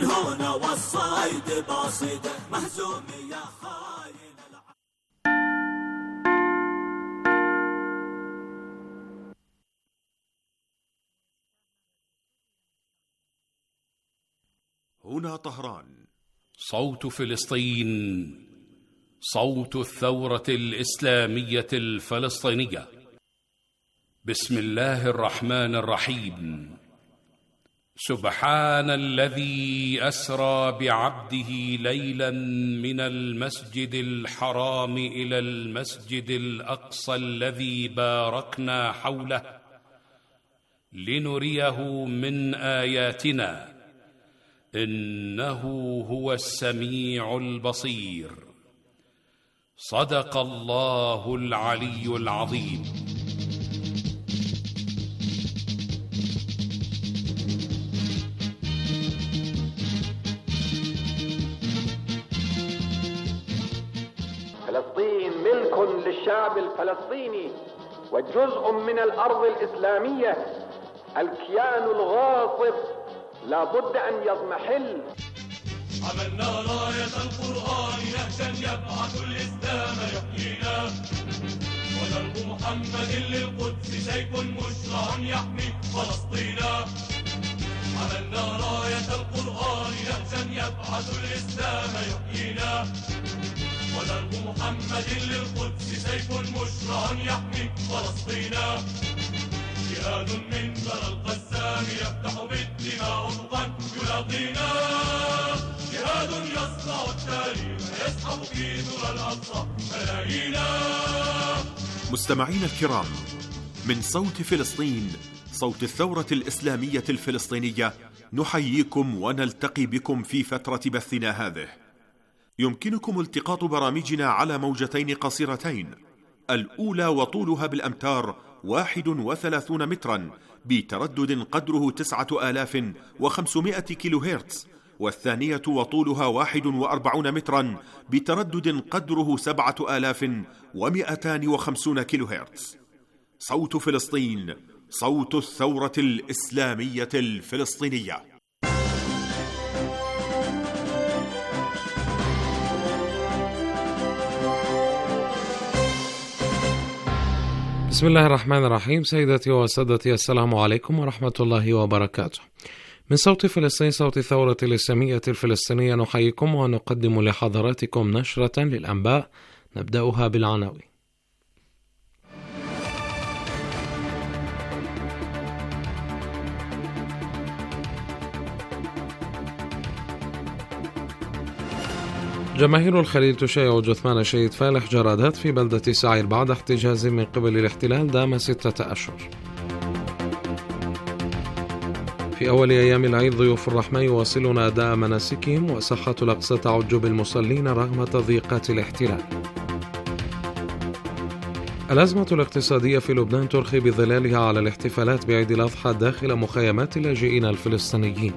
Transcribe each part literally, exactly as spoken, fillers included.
من هنا والصيد باصده مهزوم يا خاين. هنا طهران. صوت فلسطين، صوت الثورة الإسلامية الفلسطينية. بسم الله الرحمن الرحيم. سبحان الذي أسرى بعبده ليلا من المسجد الحرام إلى المسجد الأقصى الذي باركنا حوله لنريه من آياتنا إنه هو السميع البصير. صدق الله العلي العظيم. فلسطين ملك للشعب الفلسطيني وجزء من الأرض الإسلامية. الكيان الغاصب لا بد أن يضمحل. عملنا راية القرآن نهجا يبعث الإسلام يحيينا، ودرب محمد للقدس سيف مشرع يحمي فلسطينا. عملنا راية القرآن نهجا يبعث الإسلام يحيينا، ودرب محمد للقدس سيف مشرع يحمي فلسطينا. جهاد من ثرى القسام يفتح بالدماء أفقا يلاقينا، جهاد يصنع التاريخ يسحب في ذرى الأقصى ملايينا. مستمعين الكرام، من صوت فلسطين، صوت الثورة الإسلامية الفلسطينية، نحييكم ونلتقي بكم في فترة بثنا هذه. يمكنكم التقاط برامجنا على موجتين قصيرتين، الأولى وطولها بالأمتار واحد وثلاثون مترا بتردد قدره تسعة آلاف وخمسمائة كيلو هرتز، والثانية وطولها واحد وأربعون مترا بتردد قدره سبعة آلاف ومئتان وخمسون كيلو هرتز. صوت فلسطين، صوت الثورة الإسلامية الفلسطينية. بسم الله الرحمن الرحيم. سيداتي وسادتي، السلام عليكم ورحمة الله وبركاته. من صوت فلسطين، صوت الثورة الإسلامية الفلسطينية، نحييكم ونقدم لحضراتكم نشرة للأنباء نبدأها بالعناوين. جماهير الخليل تشيع جثمان الشهيد فالح جرادات في بلدة سعير بعد احتجاز من قبل الاحتلال دام ستة أشهر. في أول أيام العيد ضيوف الرحمة يواصلون أداء مناسكهم، وساحة الأقصى تعج بالمصلين رغم تضييقات الاحتلال. الأزمة الاقتصادية في لبنان ترخي بظلالها على الاحتفالات بعيد الأضحى داخل مخيمات اللاجئين الفلسطينيين.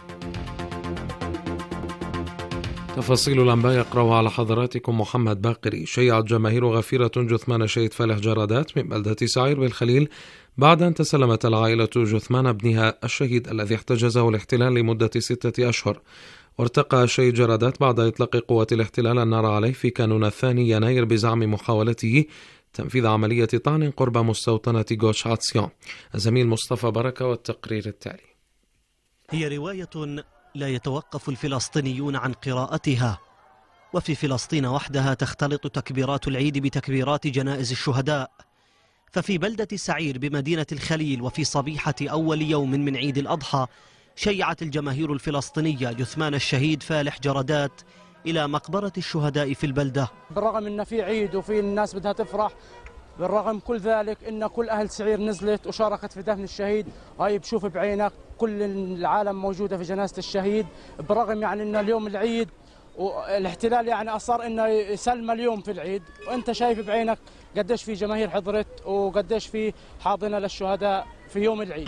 تفاصيل الأنباء يقرأها على حضراتكم محمد باقري. شيعت جماهير غفيرة جثمان الشهيد فالح جرادات من بلدة سعير بالخليل بعد أن تسلمت العائلة جثمان ابنها الشهيد الذي احتجزه الاحتلال لمدة ستة أشهر. وارتقى الشهيد جرادات بعد إطلاق قوات الاحتلال النار عليه في كانون الثاني يناير بزعم محاولته تنفيذ عملية طعن قرب مستوطنة غوش عطسيون. الزميل مصطفى بركة والتقرير التالي. هي رواية لا يتوقف الفلسطينيون عن قراءتها، وفي فلسطين وحدها تختلط تكبيرات العيد بتكبيرات جنائز الشهداء. ففي بلدة سعير بمدينة الخليل وفي صبيحة أول يوم من عيد الأضحى شيعت الجماهير الفلسطينية جثمان الشهيد فالح جرادات إلى مقبرة الشهداء في البلدة. بالرغم أن في عيد وفي الناس بدها تفرح، بالرغم كل ذلك إن كل أهل سعير نزلت وشاركت في دفن الشهيد. هاي بشوف بعينك كل العالم موجودة في جنازة الشهيد، بالرغم يعني إن اليوم العيد والاحتلال يعني أصر إنه يسلم اليوم في العيد، وأنت شايف بعينك قديش في جماهير حضرت وقديش في حاضنة للشهداء في يوم العيد.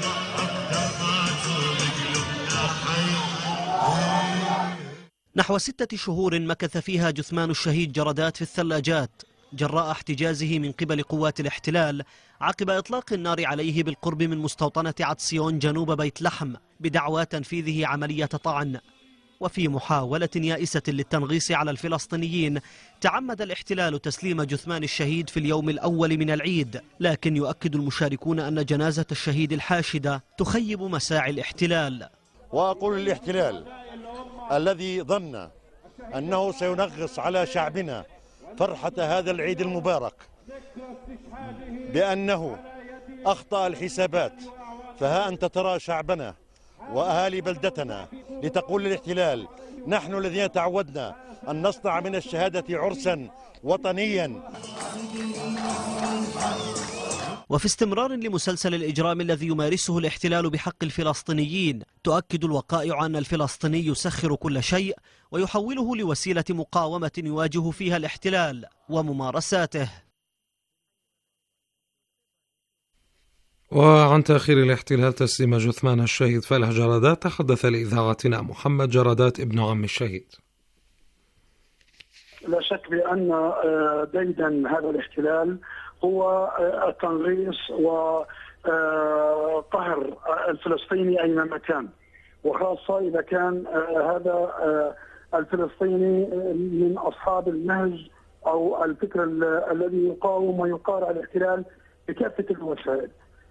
نحو ستة شهور مكث فيها جثمان الشهيد جرادات في الثلاجات جراء احتجازه من قبل قوات الاحتلال عقب إطلاق النار عليه بالقرب من مستوطنة عطسيون جنوب بيت لحم بدعوى تنفيذه عملية طعن. وفي محاولة يائسة للتنغيص على الفلسطينيين تعمد الاحتلال تسليم جثمان الشهيد في اليوم الأول من العيد، لكن يؤكد المشاركون أن جنازة الشهيد الحاشدة تخيب مساعي الاحتلال. وأقول للاحتلال الذي ظن أنه سينغص على شعبنا فرحة هذا العيد المبارك بأنه أخطأ الحسابات، فها أنت ترى شعبنا وأهالي بلدتنا لتقول للاحتلال نحن الذين تعودنا أن نصنع من الشهادة عرسا وطنيا. وفي استمرار لمسلسل الإجرام الذي يمارسه الاحتلال بحق الفلسطينيين، تؤكد الوقائع أن الفلسطيني يسخر كل شيء ويحوله لوسيلة مقاومة يواجه فيها الاحتلال وممارساته. وعن تأخير الاحتلال تسليم جثمان الشهيد فالح جرادات تحدث لإذاعتنا محمد جرادات ابن عم الشهيد. لا شك بأن ديدن هذا الاحتلال هو التنغيص وقهر الفلسطيني أينما كان، وخاصة إذا كان هذا الفلسطيني من أصحاب النهج أو الفكر الذي يقاوم ويقارع الاحتلال بكافة الوسائل.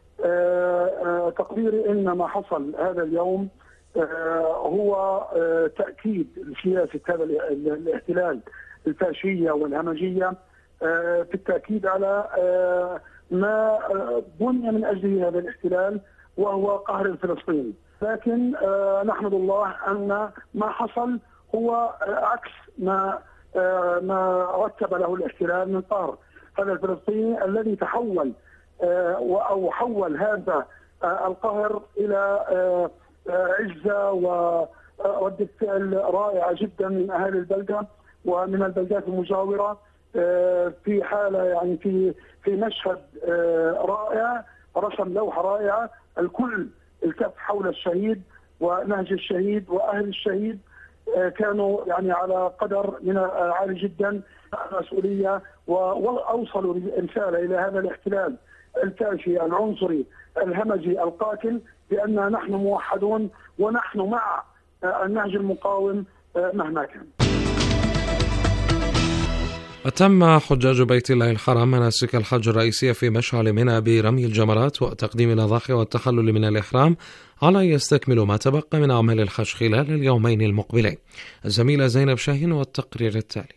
تقديري إن ما حصل هذا اليوم هو تأكيد لسياسة هذا الاحتلال الفاشية والهمجية في التأكيد على ما بني من أجله هذا الاحتلال وهو قهر الفلسطيني. لكن نحمد الله أن ما حصل هو عكس ما ما رتب له الاحتلال من قهر هذا الفلسطيني الذي تحول أو حول هذا القهر إلى عزة وردة فعل رائعة جدا من أهالي البلدة ومن البلدات المجاورة، في حالة يعني في في مشهد رائع، رسم لوحة رائعة، الكل الكف حول الشهيد ونهج الشهيد وأهل الشهيد كانوا يعني على قدر من عالي جدا المسؤولية، وأوصلوا رسالة إلى هذا الاحتلال الفاشي العنصري الهمجي القاتل بأننا نحن موحدون ونحن مع النهج المقاوم مهما كان. أتم حجاج بيت الله الحرام مناسك الحج الرئيسية في مشعل منى برمي الجمرات وتقديم الأضاحي والتحلل من الإحرام على أن يستكملوا ما تبقى من أعمال الحج خلال اليومين المقبلين. الزميلة زينب شاهين والتقرير التالي.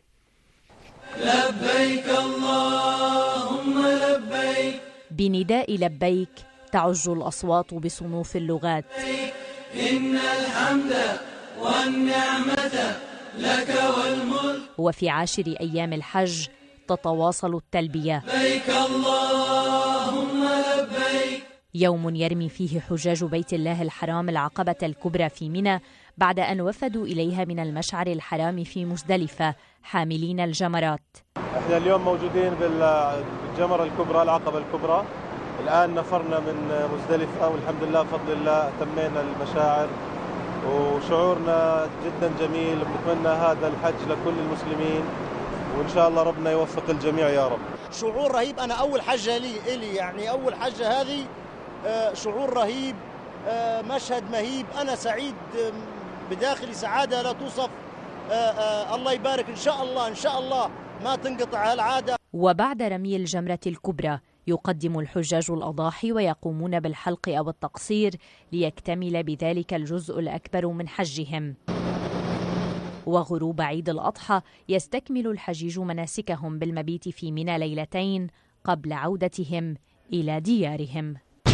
لبيك اللهم لبيك. بنداء لبيك تعج الأصوات بصنوف اللغات. إن الحمد والنعمة لك والملك. وفي عاشر أيام الحج تتواصل التلبية. لبيك اللهم لبيك. يوم يرمي فيه حجاج بيت الله الحرام العقبة الكبرى في منى بعد أن وفدوا إليها من المشعر الحرام في مزدلفة حاملين الجمرات. احنا اليوم موجودين بالجمرة الكبرى العقبة الكبرى، الآن نفرنا من مزدلفة والحمد لله بفضل الله تمينا المشاعر وشعورنا جدا جميل، ونتمنى هذا الحج لكل المسلمين وإن شاء الله ربنا يوفق الجميع يا رب. شعور رهيب، أنا أول حجة لي إلي يعني أول حجة هذه شعور رهيب، مشهد مهيب، أنا سعيد بداخلي سعادة لا توصف. الله يبارك إن شاء الله إن شاء الله ما تنقطع العادة. وبعد رمي الجمرة الكبرى يقدم الحجاج الأضاحي ويقومون بالحلق أو التقصير ليكتمل بذلك الجزء الأكبر من حجهم. وغروب عيد الأضحى يستكمل الحجيج مناسكهم بالمبيت في منى ليلتين قبل عودتهم إلى ديارهم.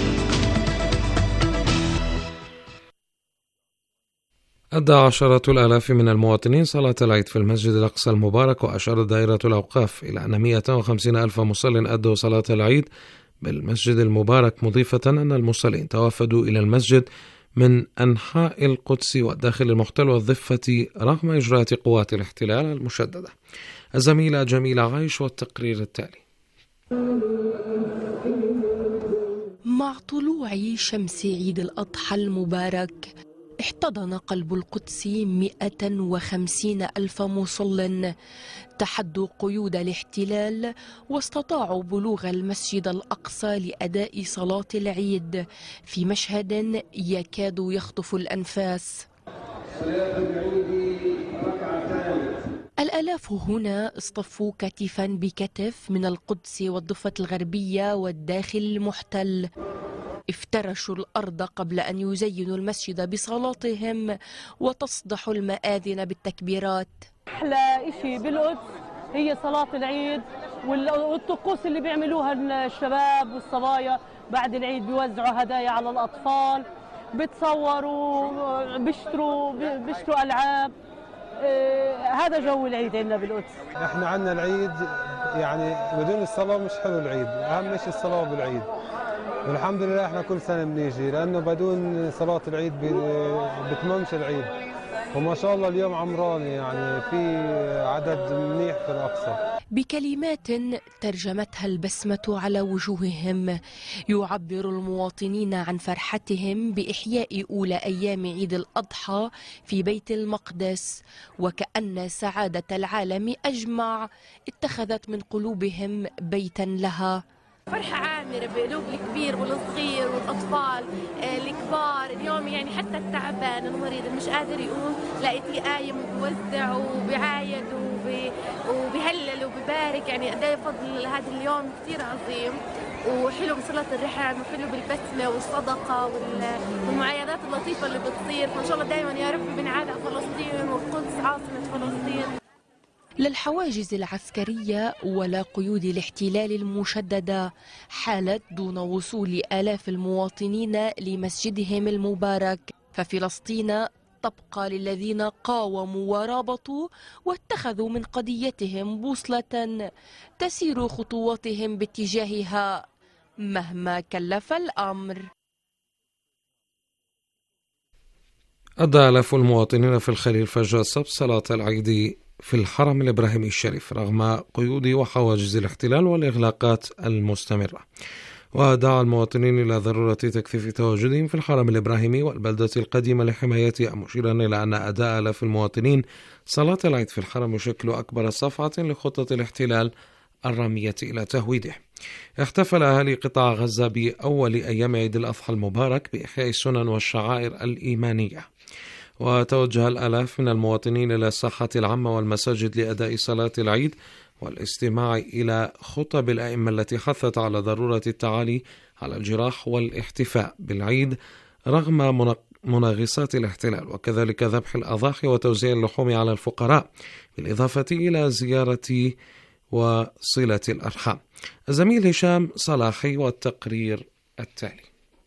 أدى عشرات الآلاف من المواطنين صلاة العيد في المسجد الأقصى المبارك، وأشارت دائرة الأوقاف إلى أن مئة وخمسين ألف مصل أدوا صلاة العيد بالمسجد المبارك، مضيفة أن المصلين توافدوا إلى المسجد من أنحاء القدس والداخل المحتل والضفة رغم إجراءات قوات الاحتلال المشددة. الزميلة جميلة عايش والتقرير التالي. مع طلوع شمس عيد الأضحى المبارك احتضن قلب القدس مئة وخمسين ألف مصل تحدوا قيود الاحتلال واستطاعوا بلوغ المسجد الأقصى لأداء صلاة العيد في مشهد يكاد يخطف الأنفاس. الآلاف هنا اصطفوا كتفا بكتف من القدس والضفة الغربية والداخل المحتل، افترشوا الأرض قبل أن يزينوا المسجد بصلاتهم وتصدحوا المآذن بالتكبيرات. أحلى إشي بالقدس هي صلاة العيد والطقوس اللي بيعملوها الشباب والصبايا بعد العيد، بيوزعوا هدايا على الأطفال، بتصوروا، بيشتروا بيشتروا ألعاب. آه هذا جو العيد عندنا بالقدس. احنا عندنا العيد يعني بدون الصلاة مش حلو العيد، أهم شيء الصلاة بالعيد. والحمد لله احنا كل سنة بنيجي، لأنه بدون صلاة العيد بتممش العيد. وما شاء الله اليوم عمراني، يعني في عدد منيح في الأقصى. بكلمات ترجمتها البسمة على وجوههم يعبر المواطنين عن فرحتهم بإحياء أولى أيام عيد الأضحى في بيت المقدس، وكأن سعادة العالم أجمع اتخذت من قلوبهم بيتا لها. فرحة عامرة بقلوب الكبير والصغير والأطفال الكبار. اليوم يعني حتى التعبان المريض مش قادر يقوم لقيتيه قايم وبيوزع وبيعايد وبيهلل وبيبارك. يعني قد ايه فضل هذا اليوم كثير عظيم وحلو بصلة الرحم وحلو بالبسمة والصدقة والمعايدات اللطيفة اللي بتصير. فإن شاء الله دائما يا رب بنعاد فلسطين والقدس عاصمة فلسطين. لا الحواجز العسكرية ولا قيود الاحتلال المشددة حالت دون وصول آلاف المواطنين لمسجدهم المبارك، ففلسطين تبقى للذين قاوموا ورابطوا واتخذوا من قضيتهم بوصلة تسير خطواتهم باتجاهها مهما كلف الأمر. أدى آلاف المواطنين في الخليل فجر السبت صلاة العيد في الحرم الإبراهيمي الشريف رغم قيود وحواجز الاحتلال والإغلاقات المستمرة، ودعا المواطنين إلى ضرورة تكثيف تواجدهم في الحرم الإبراهيمي والبلدة القديمة لحمايتها، مشيرا إلى أن أداء آلاف المواطنين صلاة العيد في الحرم يشكل أكبر صفعة لخطة الاحتلال الرامية إلى تهويده. احتفل أهالي قطاع غزة بأول أيام عيد الأضحى المبارك بإحياء السنن والشعائر الإيمانية، وتوجه الآلاف من المواطنين إلى الساحة العامة والمساجد لأداء صلاة العيد والاستماع إلى خطب الأئمة التي حثت على ضرورة التعالي على الجراح والاحتفاء بالعيد رغم مناغصات الاحتلال، وكذلك ذبح الأضاحي وتوزيع اللحوم على الفقراء، بالإضافة إلى زيارة وصلة الأرحام. الزميل هشام صلاحي والتقرير التالي.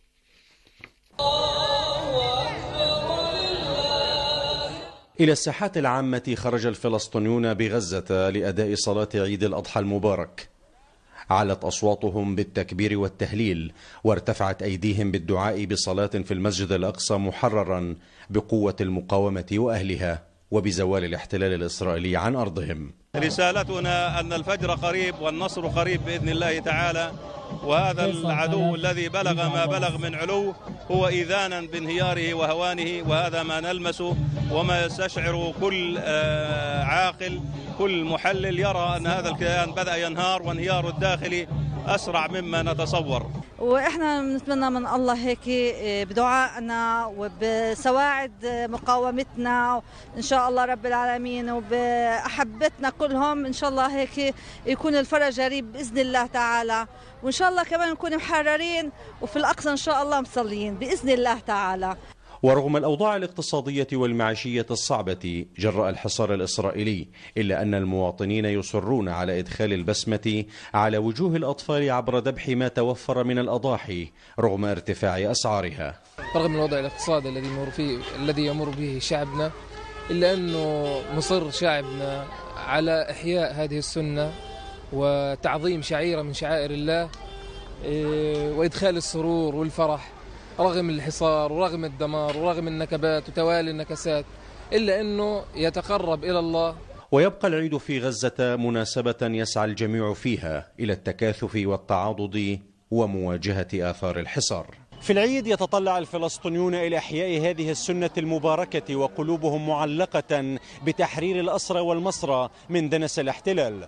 إلى الساحات العامة خرج الفلسطينيون بغزة لأداء صلاة عيد الأضحى المبارك. علت أصواتهم بالتكبير والتهليل، وارتفعت أيديهم بالدعاء بصلاة في المسجد الأقصى محررا بقوة المقاومة وأهلها وبزوال الاحتلال الإسرائيلي عن أرضهم. رسالتنا أن الفجر قريب والنصر قريب بإذن الله تعالى، وهذا العدو الذي بلغ ما بلغ من علو هو إذانا بانهياره وهوانه، وهذا ما نلمسه وما يستشعر كل عاقل كل محلل يرى أن هذا الكيان بدأ ينهار، وانهياره الداخلي أسرع مما نتصور. وإحنا بنتمنى من الله هيك بدعائنا وبسواعد مقاومتنا إن شاء الله رب العالمين وبأحبتنا كلهم، إن شاء الله هيك يكون الفرج قريب بإذن الله تعالى، وإن شاء الله كمان نكون محررين وفي الأقصى إن شاء الله مصلين بإذن الله تعالى. ورغم الأوضاع الاقتصادية والمعيشية الصعبة جراء الحصار الإسرائيلي، إلا أن المواطنين يصرون على إدخال البسمة على وجوه الأطفال عبر ذبح ما توفر من الأضاحي رغم ارتفاع أسعارها. رغم الوضع الاقتصادي الذي يمر فيه الذي يمر به شعبنا، إلا أنه مصر شعبنا على إحياء هذه السنة وتعظيم شعيرة من شعائر الله وإدخال السرور والفرح رغم الحصار ورغم الدمار ورغم النكبات وتوالي النكسات، إلا أنه يتقرب إلى الله. ويبقى العيد في غزة مناسبة يسعى الجميع فيها إلى التكاثف والتعاضد ومواجهة آثار الحصار. في العيد يتطلع الفلسطينيون إلى إحياء هذه السنة المباركة وقلوبهم معلقة بتحرير الأسرى والمسرى من دنس الاحتلال.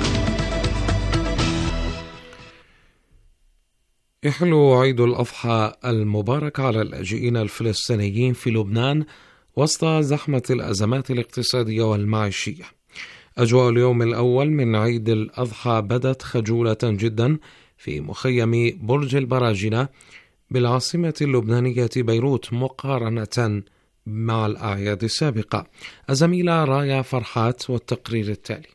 يحل عيد الأضحى المبارك على اللاجئين الفلسطينيين في لبنان وسط زحمة الأزمات الاقتصادية والمعيشية. أجواء اليوم الأول من عيد الأضحى بدت خجولة جدا في مخيم برج البراجنة بالعاصمة اللبنانية بيروت مقارنة مع الأعياد السابقة. الزميلة رايا فرحات والتقرير التالي.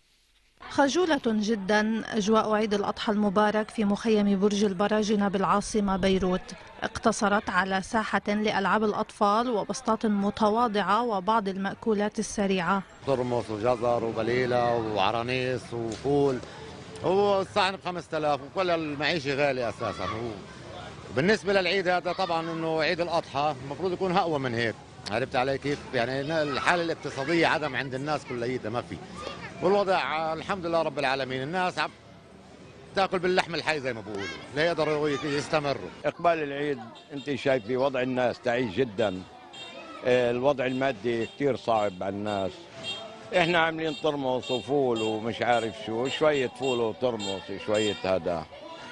خجولة جدا أجواء عيد الأضحى المبارك في مخيم برج البراجنة بالعاصمة بيروت، اقتصرت على ساحة لألعاب الأطفال وبسطات متواضعة وبعض المأكولات السريعة. ترمس وجزر وبليلة وعرانيس وفول، هو الصحن ب خمسة آلاف وكل المعيشة غالية أساسا. بالنسبة للعيد هذا طبعا إنه عيد الأضحى المفروض يكون أقوى من هيك، عرفت علي كيف؟ يعني الحالة الاقتصادية عدم عند الناس كليتها ما في، والوضع الحمد لله رب العالمين الناس عم تاكل باللحم الحي زي ما بقولوا ليقدروا يستمروا. اقبال العيد انت شايفي وضع الناس تعيس جدا، الوضع المادي كثير صعب على الناس. احنا عاملين ترمس وفول ومش عارف شو، شويه فول وترمس شويه هذا،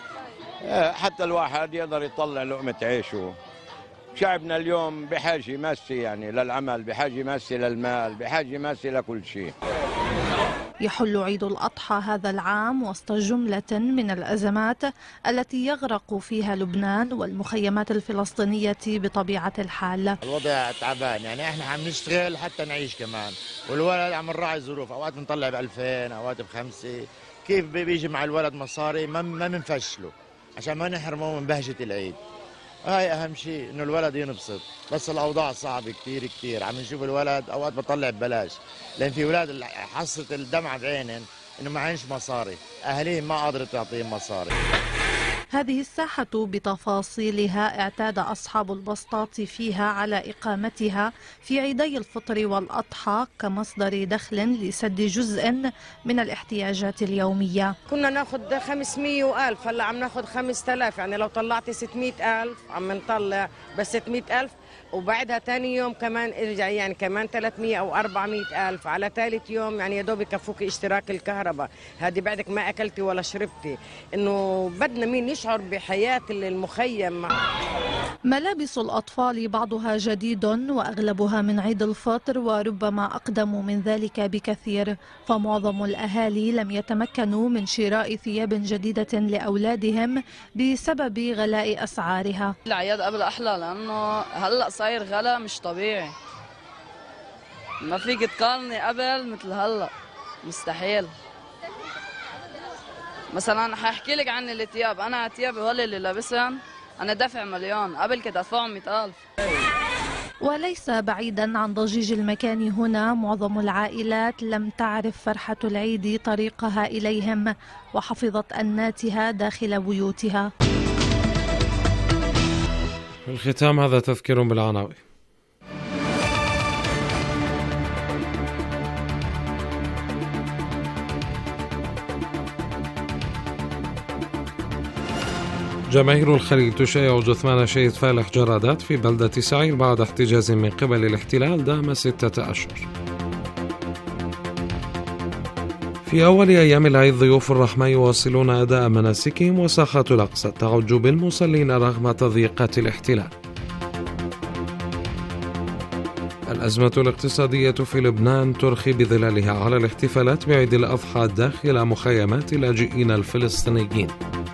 حتى الواحد يقدر يطلع لقمه عيشه. شعبنا اليوم بحاجه ماسه يعني للعمل، بحاجه ماسه للمال، بحاجه ماسه لكل شيء. يحل عيد الأضحى هذا العام وسط جملة من الأزمات التي يغرق فيها لبنان والمخيمات الفلسطينية بطبيعة الحال. الوضع تعبان، يعني احنا عم نشتغل حتى نعيش كمان، والولد عم نراعي ظروف، اوقات بنطلع بألفين اوقات بخمسة، كيف بيجي مع الولد مصاري ما ما بنفشله عشان ما نحرمه من بهجة العيد. هاي اهم شيء انه الولد ينبسط، بس الاوضاع صعبه كثير كثير، عم نشوف الولد اوقات بطلع ببلاش، لان في اولاد حصه الدمعه بعينن انه معهنش مصاري، اهاليهم ما قادرة تعطيهم مصاري. هذه الساحة بتفاصيلها اعتاد أصحاب البسطات فيها على إقامتها في عيدي الفطر والأضحى كمصدر دخل لسد جزء من الاحتياجات اليومية. كنا ناخد خمسمية وألف، هلا عم ناخد خمسة آلاف، يعني لو طلعتي ستمية ألف عم نطلع بس ستمية ألف، وبعدها تاني يوم كمان ارجع يعني كمان ثلاثمية أو أربعمية ألف، على ثالث يوم يعني يا دوب يكفوك اشتراك الكهرباء، هذه بعدك ما أكلتي ولا شربتي. إنه بدنا مين يشعر بحياة المخيم. ملابس الأطفال بعضها جديد وأغلبها من عيد الفطر وربما أقدم من ذلك بكثير، فمعظم الأهالي لم يتمكنوا من شراء ثياب جديدة لأولادهم بسبب غلاء أسعارها. العياد قبل أحلى لأنه هلأ صاير غلا مش طبيعي، ما فيك تقارني قبل مثل هلأ، مستحيل. مثلا حاحكي لك عن الثياب، أنا ثيابي هول اللي لابسهم أنا دافع مليون، قبل كنت أدفعهم مئة ألف. وليس بعيدا عن ضجيج المكان هنا معظم العائلات لم تعرف فرحة العيد طريقها إليهم وحفظت أناتها داخل بيوتها. في الختام هذا تذكير بالعناوين. جماهير الخليل تشيع جثمان شهيد فالح جرادات في بلدة سعير بعد احتجاز من قبل الاحتلال دام ستة أشهر. في أول أيام العيد ضيوف الرحمة يواصلون أداء مناسكهم وساحات الأقصى تعج بالمصلين رغم تضييقات الاحتلال. الأزمة الاقتصادية في لبنان ترخي بظلالها على الاحتفالات بعيد الأضحى داخل مخيمات اللاجئين الفلسطينيين.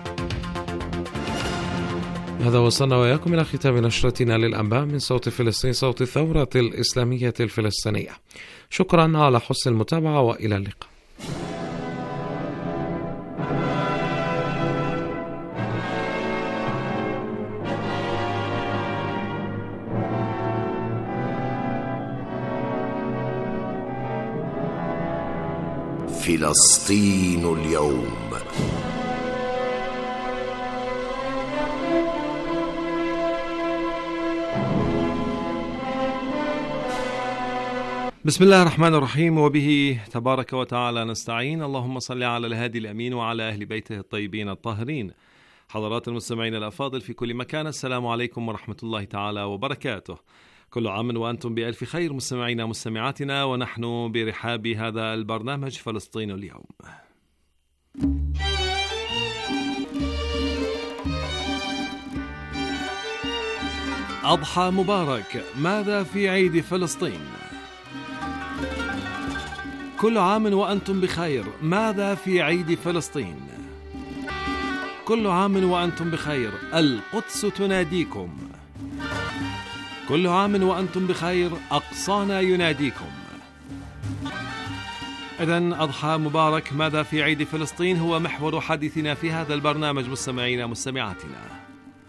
هذا وصلنا وإياكم إلى ختام نشرتنا للأنباء من صوت فلسطين، صوت الثورة الإسلامية الفلسطينية. شكرا على حسن المتابعة وإلى اللقاء. فلسطين اليوم. بسم الله الرحمن الرحيم، وبه تبارك وتعالى نستعين. اللهم صل على الهادي الأمين وعلى أهل بيته الطيبين الطاهرين. حضرات المستمعين الأفاضل في كل مكان، السلام عليكم ورحمة الله تعالى وبركاته. كل عام وأنتم بألف خير مستمعينا مستمعاتنا، ونحن برحاب هذا البرنامج فلسطين اليوم. أضحى مبارك، ماذا في عيد فلسطين؟ كل عام وأنتم بخير، ماذا في عيد فلسطين؟ كل عام وأنتم بخير، القدس تناديكم. كل عام وأنتم بخير، أقصانا يناديكم. إذن أضحى مبارك، ماذا في عيد فلسطين هو محور حديثنا في هذا البرنامج مستمعينا مستمعاتنا.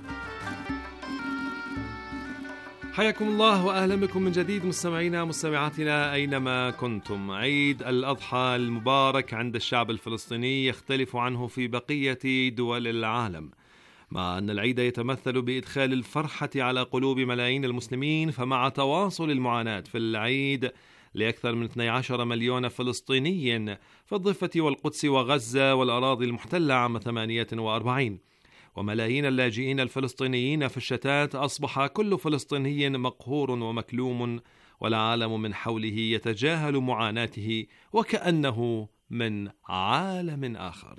حياكم الله وأهلا بكم من جديد مستمعينا مستمعاتنا أينما كنتم. عيد الأضحى المبارك عند الشعب الفلسطيني يختلف عنه في بقية دول العالم. مع أن العيد يتمثل بإدخال الفرحة على قلوب ملايين المسلمين، فمع تواصل المعاناة في العيد لأكثر من اثني عشر مليون فلسطيني في الضفة والقدس وغزة والأراضي المحتلة عام ثمانية وأربعين، وملايين اللاجئين الفلسطينيين في الشتات، أصبح كل فلسطيني مقهور ومكلوم، والعالم من حوله يتجاهل معاناته وكأنه من عالم آخر.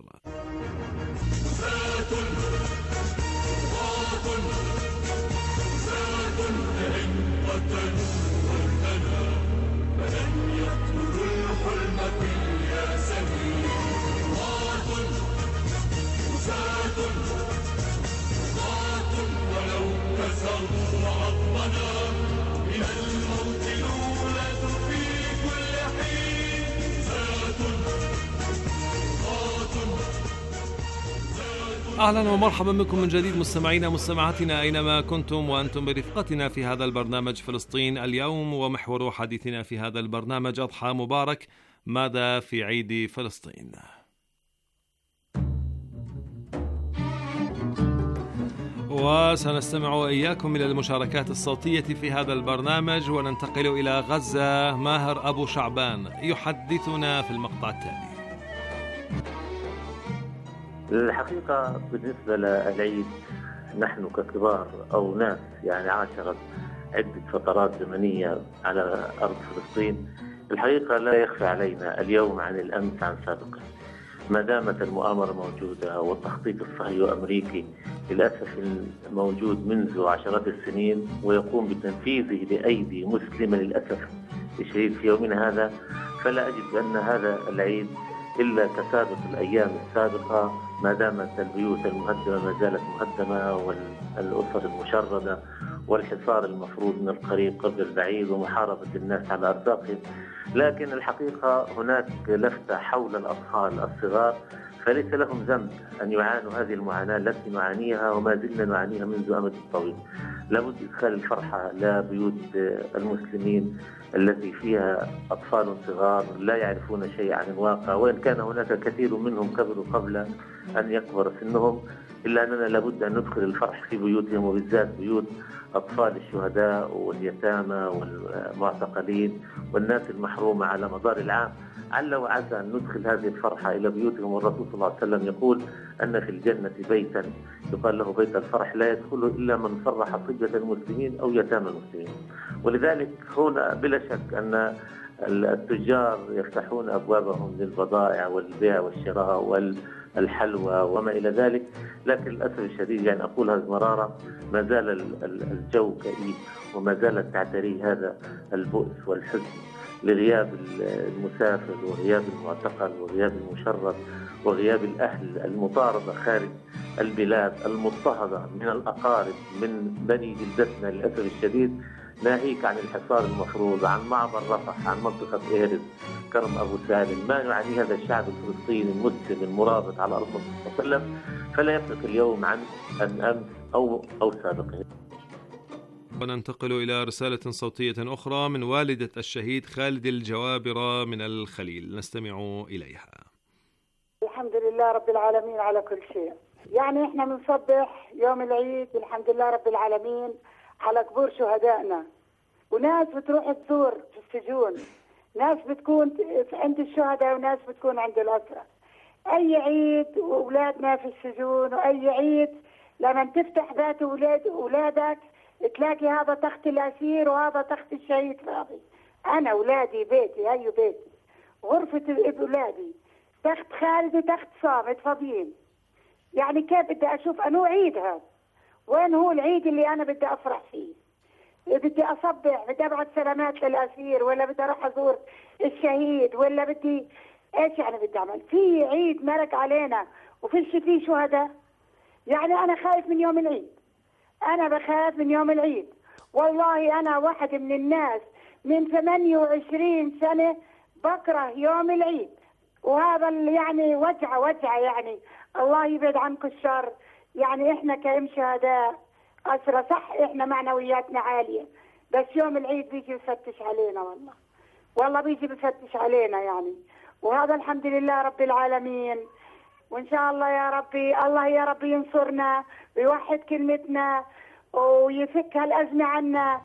أهلا ومرحبا بكم من جديد مستمعينا مستمعاتنا أينما كنتم وأنتم برفقتنا في هذا البرنامج فلسطين اليوم، ومحور حديثنا في هذا البرنامج أضحى مبارك، ماذا في عيد فلسطين؟ وسنستمع إياكم إلى المشاركات الصوتية في هذا البرنامج، وننتقل إلى غزة. ماهر أبو شعبان يحدثنا في المقطع التالي. الحقيقة بالنسبة للعيد، نحن ككبار أو ناس يعني عاشرت عدة فترات زمنية على أرض فلسطين، الحقيقة لا يخفى علينا اليوم عن الأمس عن سابقا. ما دامت المؤامرة موجودة والتخطيط الصهيوني الأمريكي للأسف موجود منذ عشرات السنين ويقوم بتنفيذه بأيدي مسلمة للأسف الشديد في يومنا هذا، فلا أجد أن هذا العيد إلا كسابق الأيام السابقة، ما دامت البيوت المهدمة ما زالت مهدمة، والأسر المشردة، والحصار المفروض من القريب قبل البعيد، ومحاربة الناس على أرزاقهم. لكن الحقيقة هناك لفتة حول الأطفال الصغار، فليس لهم ذنب أن يعانوا هذه المعاناة التي نعانيها وما زلنا نعانيها منذ أمد طويل. لابد إدخال الفرحة لبيوت المسلمين التي فيها أطفال صغار لا يعرفون شيء عن الواقع، وإن كان هناك كثير منهم كبروا قبل أن يكبر سنهم، إلا أننا لابد أن ندخل الفرح في بيوتهم، وبالذات بيوت أطفال الشهداء واليتامى والمعتقلين والناس المحرومة على مدار العام. عل وعسى أن ندخل هذه الفرحة إلى بيوتهم، والرسول صلى الله عليه وسلم يقول أن في الجنة بيتا يقال له بيت الفرح لا يدخله إلا من فرح صبية المسلمين أو يتامى المسلمين. ولذلك هنا بلا شك أن التجار يفتحون أبوابهم للبضائع والبيع والشراء والحلوى وما إلى ذلك، لكن للأسف الشديد يعني أقول هذه مرارة، ما زال الجو كئيب، وما زالت تعتري هذا البؤس والحزن لغياب المسافر وغياب المعتقل وغياب المشرد وغياب الأهل المطاردة خارج البلاد المضطهدة من الأقارب من بني جلدتنا للأسف الشديد، ناهيك عن الحصار المفروض، عن معبر رفح، عن منطقة إيرز، كرم أبو سالم، ما يعاني هذا الشعب الفلسطيني المسلم المرابط على أرض صلى الله عليه وسلم، فلا يفرق اليوم عن الأمس أو أو سابقه. وننتقل إلى رسالة صوتية أخرى من والدة الشهيد خالد الجوابرة من الخليل، نستمع إليها. الحمد لله رب العالمين على كل شيء. يعني إحنا بنصبح يوم العيد الحمد لله رب العالمين على قبور شهدائنا، وناس بتروح تزور في السجون، ناس بتكون عند الشهداء وناس بتكون عند الأسرى. أي عيد وأولادنا في السجون، وأي عيد لما تفتح بيت أولاد أولادك تلاقي هذا تخت الأسير وهذا تخت الشهيد فاضي. أنا أولادي بيتي، أي بيتي غرفة أولادي تخت خالد وتخت صامت فاضيين. يعني كيف بدي أشوف أنو عيد هذا؟ وين هو العيد اللي أنا بدي أفرح فيه؟ بدي أصبح، بدي أبعث سلامات للأسير، ولا بدي أروح أزور الشهيد، ولا بدي إيش يعني بدي أعمل؟ في عيد مرق علينا وفيش فيه شهداء. يعني أنا خايف من يوم العيد، أنا بخاف من يوم العيد. والله أنا واحد من الناس من ثمانية وعشرين سنة بكره يوم العيد، وهذا يعني وجعة وجعة. يعني الله يبعد عنكم الشر. يعني إحنا كأم شهداء أسرى، صح إحنا معنوياتنا عالية، بس يوم العيد بيجي بفتش علينا، والله والله بيجي بفتش علينا يعني. وهذا الحمد لله رب العالمين. وإن شاء الله يا ربي، الله يا ربي ينصرنا ويوحد كلمتنا ويفك هالأزمة عنا.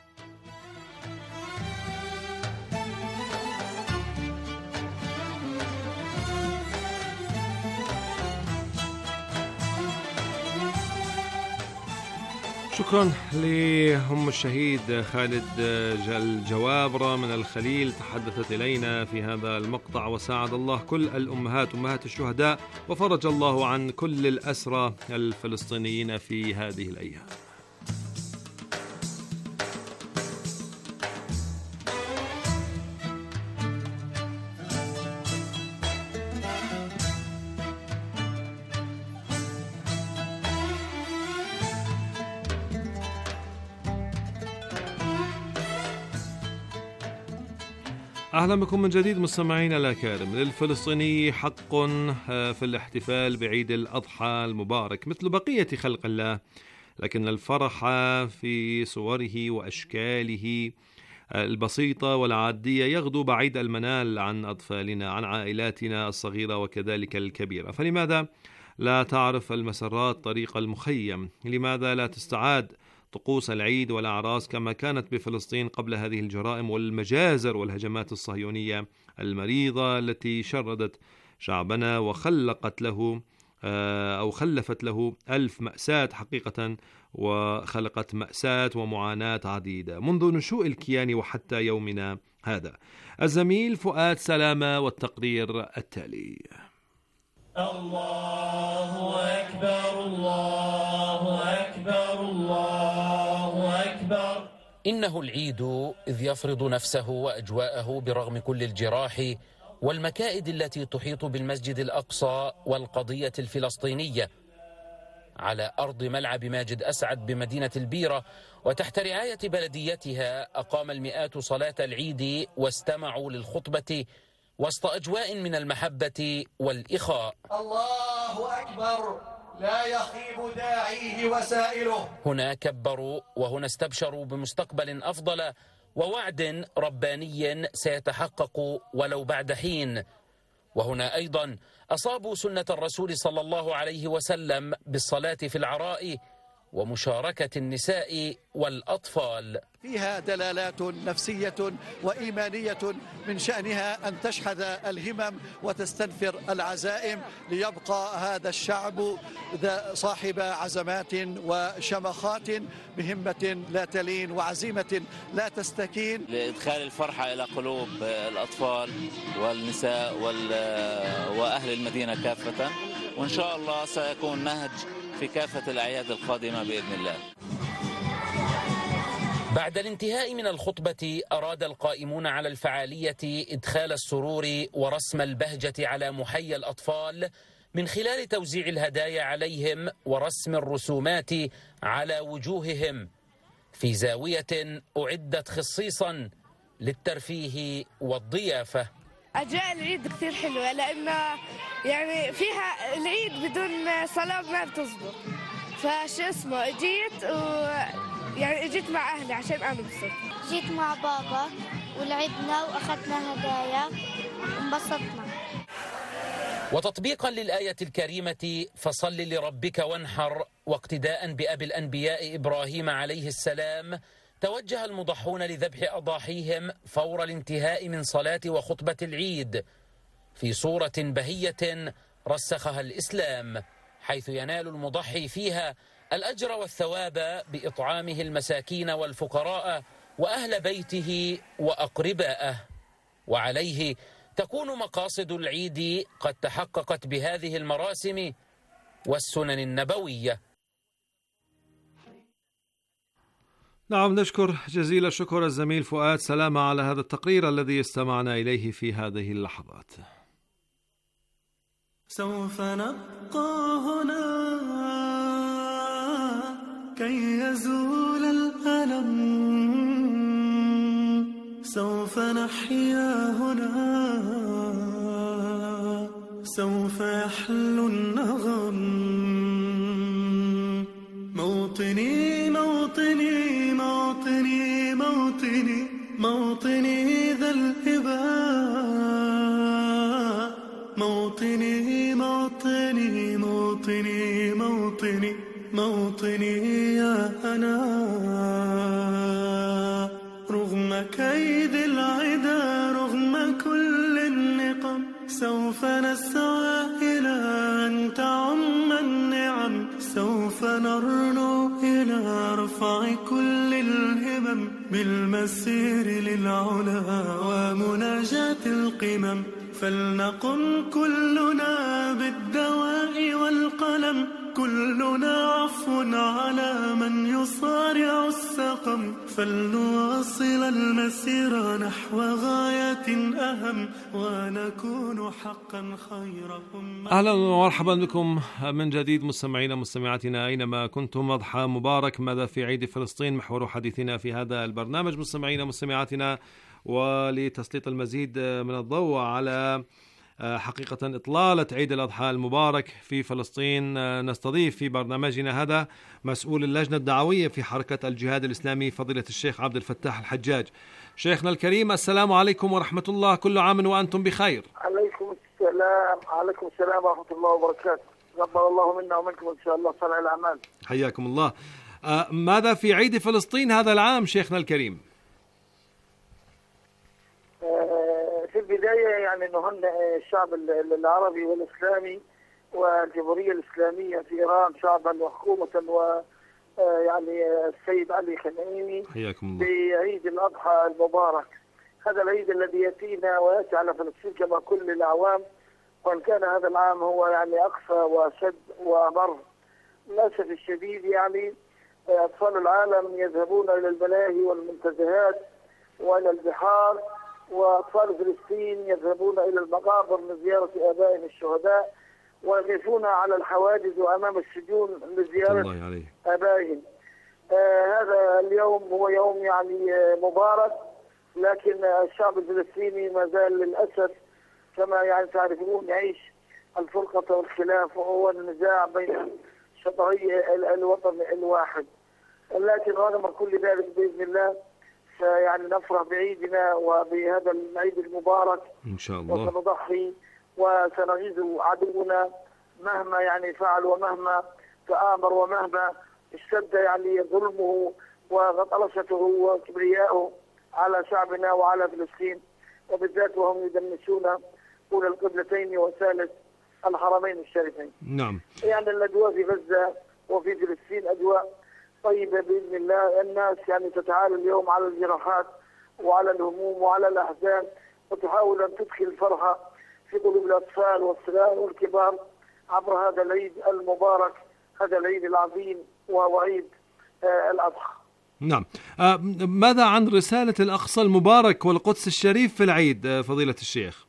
شكرا لأم الشهيد خالد الجوابرة من الخليل، تحدثت إلينا في هذا المقطع. وساعد الله كل الأمهات أمهات الشهداء، وفرج الله عن كل الأسرى الفلسطينيين في هذه الأيام. أهلا بكم من جديد مستمعينا الأكارم. للفلسطيني حق في الاحتفال بعيد الأضحى المبارك مثل بقية خلق الله، لكن الفرح في صوره وأشكاله البسيطة والعادية يغدو بعيد المنال عن أطفالنا، عن عائلاتنا الصغيرة وكذلك الكبيرة. فلماذا لا تعرف المسرات طريق المخيم؟ لماذا لا تستعاد طقوس العيد والأعراس كما كانت بفلسطين قبل هذه الجرائم والمجازر والهجمات الصهيونية المريضة التي شردت شعبنا وخلقت له أو خلفت له ألف مأساة حقيقة، وخلقت مأساة ومعاناة عديدة منذ نشوء الكيان وحتى يومنا هذا. الزميل فؤاد سلامة والتقرير التالي. الله أكبر الله أكبر الله أكبر. إنه العيد إذ يفرض نفسه وأجواءه برغم كل الجراح والمكائد التي تحيط بالمسجد الأقصى والقضية الفلسطينية. على أرض ملعب ماجد أسعد بمدينة البيرة وتحت رعاية بلديتها أقام المئات صلاة العيد واستمعوا للخطبة وسط أجواء من المحبة والإخاء. الله أكبر لا يخيب داعيه وسائله. هنا كبروا وهنا استبشروا بمستقبل أفضل ووعد رباني سيتحقق ولو بعد حين. وهنا أيضا أصابوا سنة الرسول صلى الله عليه وسلم بالصلاة في العراء ومشاركة النساء والأطفال. فيها دلالات نفسية وإيمانية من شأنها أن تشحذ الهمم وتستنفر العزائم ليبقى هذا الشعب صاحب عزمات وشمخات بهمة لا تلين وعزيمة لا تستكين، لإدخال الفرحة إلى قلوب الأطفال والنساء وأهل المدينة كافة، وإن شاء الله سيكون نهج في كافة الأعياد القادمة بإذن الله. بعد الانتهاء من الخطبة أراد القائمون على الفعالية إدخال السرور ورسم البهجة على محيا الأطفال من خلال توزيع الهدايا عليهم ورسم الرسومات على وجوههم في زاوية أعدت خصيصا للترفيه والضيافة. أجواء العيد كثير حلوة لأنه يعني فيها العيد بدون صلاة ما بتزبط، فشو اسمه اجيت و يعني اجيت مع أهلي عشان أنبسط. جيت مع بابا ولعبنا وأخذنا هدايا وانبسطنا. وتطبيقا للآية الكريمة فصل لربك وانحر، واقتداء بأبي الأنبياء إبراهيم عليه السلام، توجه المضحون لذبح أضاحيهم فور الانتهاء من صلاة وخطبة العيد في صورة بهية رسخها الإسلام، حيث ينال المضحي فيها الأجر والثواب بإطعامه المساكين والفقراء وأهل بيته وأقرباءه. وعليه تكون مقاصد العيد قد تحققت بهذه المراسم والسنن النبوية. نعم، نشكر جزيل الشكر الزميل فؤاد سلامة على هذا التقرير الذي استمعنا إليه في هذه اللحظات. سوف نبقى هنا كي يزول الألم، سوف نحيا هنا، سوف يحلو النغم. موطني موطني موطني موطني موطني ذا الهباء، موطني موطني موطني موطني موطني يا أنا. رغم كيد العدا، رغم كل النقم، سوف نسعى إلى أن تعم النعم، سوف نرنو إلى رفع كل الهمم، بالمسير للعلا ومناجاة القمم. فلنقم كلنا بالدواء والقلم، كلنا عفو على من يصارع السقم، فلنواصل المسير نحو غاية أهم، ونكون حقا خير أمة. أهلا ومرحبا بكم من جديد مستمعينا مستمعاتنا أينما كنتم. أضحى مبارك. ماذا في عيد فلسطين؟ محور حديثنا في هذا البرنامج مستمعينا مستمعاتنا. ولتسليط المزيد من الضوء على حقيقة إطلالة عيد الأضحى المبارك في فلسطين، نستضيف في برنامجنا هذا مسؤول اللجنة الدعوية في حركة الجهاد الإسلامي فضيلة الشيخ عبد الفتاح الحجاج. شيخنا الكريم، السلام عليكم ورحمة الله، كل عام وأنتم بخير. عليكم السلام. عليكم السلام ورحمة الله وبركاته. قبل الله منا ومنكم إن شاء الله صالح الأعمال. حياكم الله. آه ماذا في عيد فلسطين هذا العام شيخنا الكريم؟ في البداية يعني نهنئ الشعب العربي والإسلامي والجمهورية الإسلامية في إيران شعبا وحكومة ويعني السيد علي خميني بعيد الأضحى المبارك. هذا العيد الذي يأتينا ويأتي على فلسطين كما كل الأعوام، وإن كان هذا العام هو يعني أقصى وأشد وأمر. للأسف الشديد يعني أطفال العالم يذهبون إلى الملاهي والمنتزهات وإلى البحار، وأطفال فلسطين يذهبون إلى المقابر لزيارة آبائهم الشهداء، ويقفون على الحواجز وأمام السجون لزيارة آبائهم. آه هذا اليوم هو يوم يعني آه مبارك، لكن الشعب الفلسطيني ما زال للأسف كما يعني تعرفون يعيش الفرقة والخلاف وهو النزاع بين شطري الوطن الواحد. لكن رغم كل ذلك بإذن الله يعني نفرح بعيدنا وبهذا العيد المبارك إن شاء الله، وسنضحي وسنغيظ عدونا مهما يعني فعل ومهما تآمر ومهما اشتد يعني ظلمه وغطرسته وكبرياءه على شعبنا وعلى فلسطين، وبالذات وهم يدنسون أولى القبلتين وثالث الحرمين الشريفين. نعم. يعني الأجواء في غزة وفي فلسطين أجواء طيبة بإذن الله. الناس يعني تتعالى اليوم على الجراحات وعلى الهموم وعلى الأحزان، وتحاول أن تدخل الفرحة في قلوب الأطفال والصغار والكبار عبر هذا العيد المبارك، هذا العيد العظيم وهو عيد آه الأضحى. نعم. آه ماذا عن رسالة الأقصى المبارك والقدس الشريف في العيد آه فضيلة الشيخ؟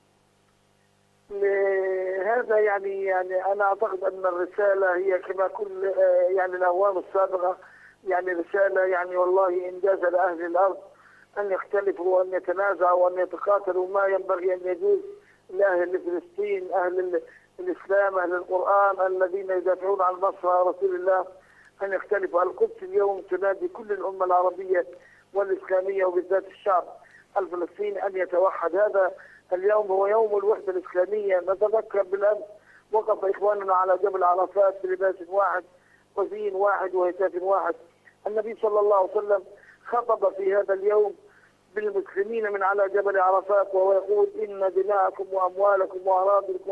هذا يعني يعني أنا أعتقد أن الرسالة هي كما كل آه يعني الأعوام السابقة، يعني رسالة يعني والله إنجاز لأهل الأرض أن يختلفوا وأن يتنازعوا وأن يتقاتلوا ما ينبغي أن يجوز لأهل فلسطين، أهل الإسلام، أهل القرآن الذين يدافعون عن مصر رسول الله أن يختلفوا. القدس اليوم تنادي كل الأمة العربية والإسلامية وبالذات الشعب الفلسطيني أن يتوحد. هذا اليوم هو يوم الوحدة الإسلامية. نتذكر بالأمس وقف إخواننا على جبل عرفات بلباس واحد وزين واحد وهتاف واحد. النبي صلى الله عليه وسلم خطب في هذا اليوم بالمسلمين من على جبل عرفات وهو يقول إن دماءكم وأموالكم وأراضيكم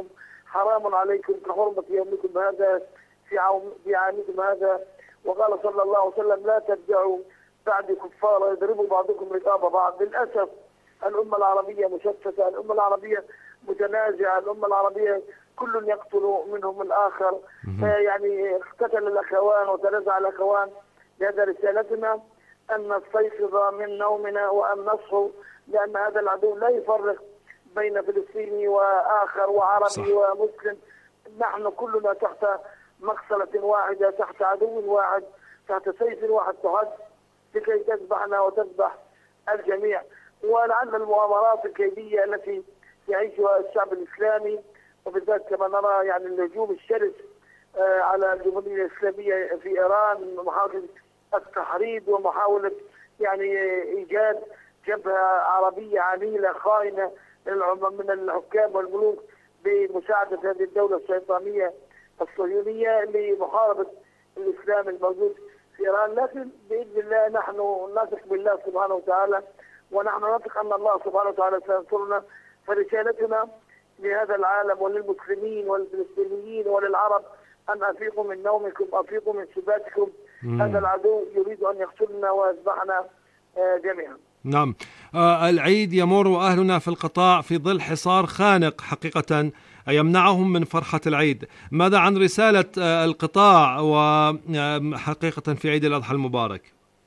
حرام عليكم كحرمة يومكم هذا في عام في عامكم هذا. وقال صلى الله عليه وسلم لا ترجعوا بعد كفار يضربوا بعضكم رقاب بعض. للأسف الأمة العربية مشتتة، الأمة العربية متنازعة، الأمة العربية كل يقتل منهم الآخر. يعني اقتتل الأخوان وتنازع الأخوان. لهذا رسالتنا أن نستيقظ من نومنا وأن نصحو، لأن هذا العدو لا يفرق بين فلسطيني وآخر وعربي صح. ومسلم. نحن كلنا تحت مقصلة واحدة، تحت عدو واحد، تحت سيف واحد تهد لكي تذبحنا وتذبح الجميع. ولعل المؤامرات الكيدية التي يعيشها الشعب الإسلامي، وبالذات كما نرى يعني الهجوم الشرس على الجمهورية الإسلامية في إيران، محاولة التحريض ومحاولة يعني إيجاد جبهة عربية عميلة خائنة من الحكام والملوك بمساعدة هذه الدولة الشيطانية الصهيونية لمحاربة الإسلام الموجود في إيران. لكن بإذن الله نحن نثق بالله سبحانه وتعالى، ونحن نثق أن الله سبحانه وتعالى سينصرنا. فرسالتنا لهذا العالم وللمسلمين والفلسطينيين وللعرب أن أفيقوا من نومكم، أفيقوا من سباتكم. هذا العدو يريد أن يقتلنا ويذبحنا جميعا. نعم. آه العيد يمر وأهلنا في القطاع في ظل حصار خانق حقيقة يمنعهم من فرحة العيد. ماذا عن رسالة آه القطاع وحقيقة في عيد الأضحى المبارك؟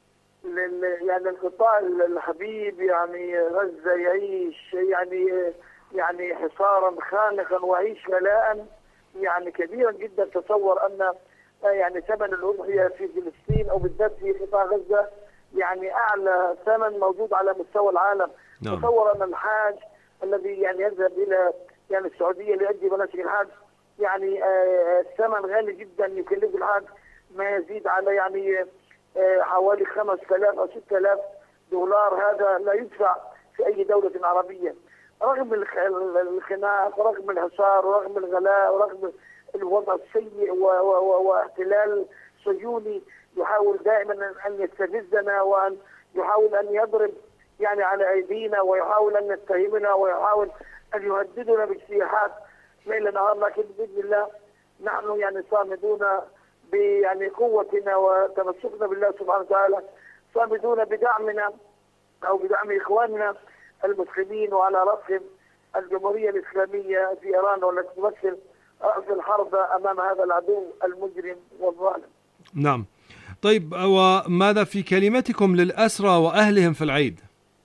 يعني القطاع الحبيب يعني غزة يعيش يعني يعني حصارا خانقا ويعيش بلاء يعني كبيرا جدا. تصور أن يعني ثمن الأضحية في فلسطين أو بالذات في قطاع غزة يعني أعلى ثمن موجود على مستوى العالم. نعم. تصور أن الحاج الذي يعني يذهب إلى يعني السعودية ليؤدي مناسك الحج يعني آه الثمن غالي جدا، يكلف الحاج ما يزيد على يعني آه حوالي خمسة آلاف أو ستة آلاف دولار. هذا لا يدفع في أي دولة عربية، رغم الخناق ورغم الحصار ورغم الغلاء ورغم الوضع السيء واحتلال صهيوني يحاول دائما أن يستفزنا وأن يحاول أن يضرب يعني على أيدينا ويحاول أن يتهمنا ويحاول أن يهددنا باجتياحات ليل نهار. لكن بإذن الله نحن يعني صامدون يعني قوتنا وتمسكنا بالله سبحانه وتعالى، صامدون بدعمنا أو بدعم إخواننا المسلمين، وعلى رأسهم الجمهورية الإسلامية في إيران والتي تمثل رأس الحرب أمام هذا العدو المجرم والظالم. نعم. طيب، وماذا في كلمتكم للأسرى وأهلهم في العيد؟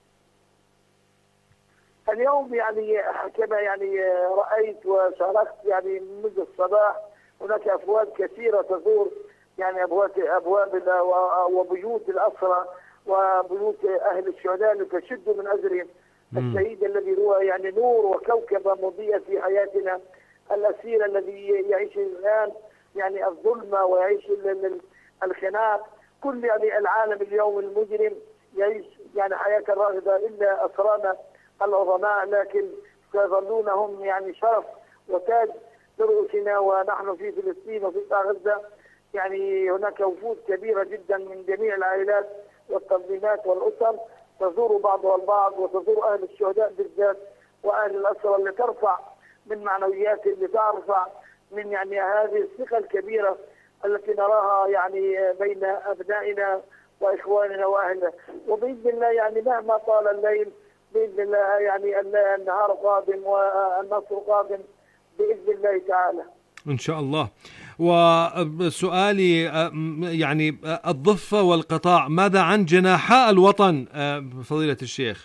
اليوم يعني كما يعني رأيت وشاركت يعني منذ الصباح هناك أفواج كثيرة تزور يعني أبواب أبواب وبيوت الأسرى وبيوت أهل الشهداء لتشد من أجرهم. الشهيد الذي هو يعني نور وكوكبة مضيئة في حياتنا، الأسير الذي يعيش الآن يعني الظلمة ويعيش الخناق، كل يعني العالم اليوم المجرم يعيش يعني حياة راغدة إلا أسرانا العظماء، لكن سيظلون هم يعني شرف وتاج لرؤوسنا. ونحن في فلسطين وفي قطاع غزة يعني هناك وفود كبيرة جدا من جميع العائلات والتنظيمات والأسر تزور بعضها البعض وتزور أهل الشهداء بالذات وأهل الأسرى لترفع من معنوياتهم، لترفع من يعني هذه الثقة الكبيرة التي نراها يعني بين أبنائنا وإخواننا وأهلنا. وبإذن الله يعني مهما طال الليل بإذن الله يعني النهار قادم والنصر قادم بإذن الله تعالى إن شاء الله. وسؤالي يعني الضفة والقطاع، ماذا عن جناحاء الوطن فضيلة الشيخ؟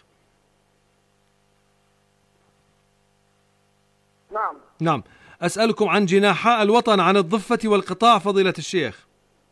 نعم نعم أسألكم عن جناحاء الوطن، عن الضفة والقطاع فضيلة الشيخ.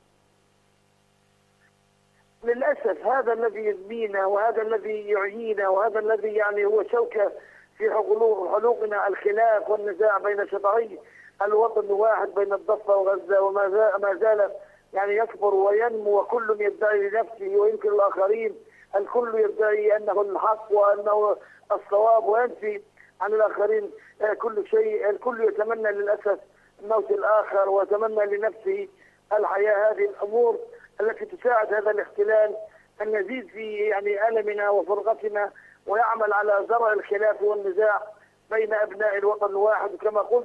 للأسف هذا الذي يزمينا وهذا الذي يعيينا وهذا الذي يعني هو شوكة في حلوقنا الخلاف والنزاع بين شطري الوطن الواحد بين الضفة وغزة، وما زال يعني يكبر وينمو وكل يدعي لنفسه ويمكن الآخرين، الكل يدعي أنه الحق وأنه الصواب وينفي عن الآخرين كل شيء. الكل يتمنى للأسف موت الآخر ويتمنى لنفسه الحياة. هذه الأمور التي تساعد هذا الاحتلال أن يزيد في يعني ألمنا وفرقتنا ويعمل على زرع الخلاف والنزاع بين أبناء الوطن الواحد. كما قلت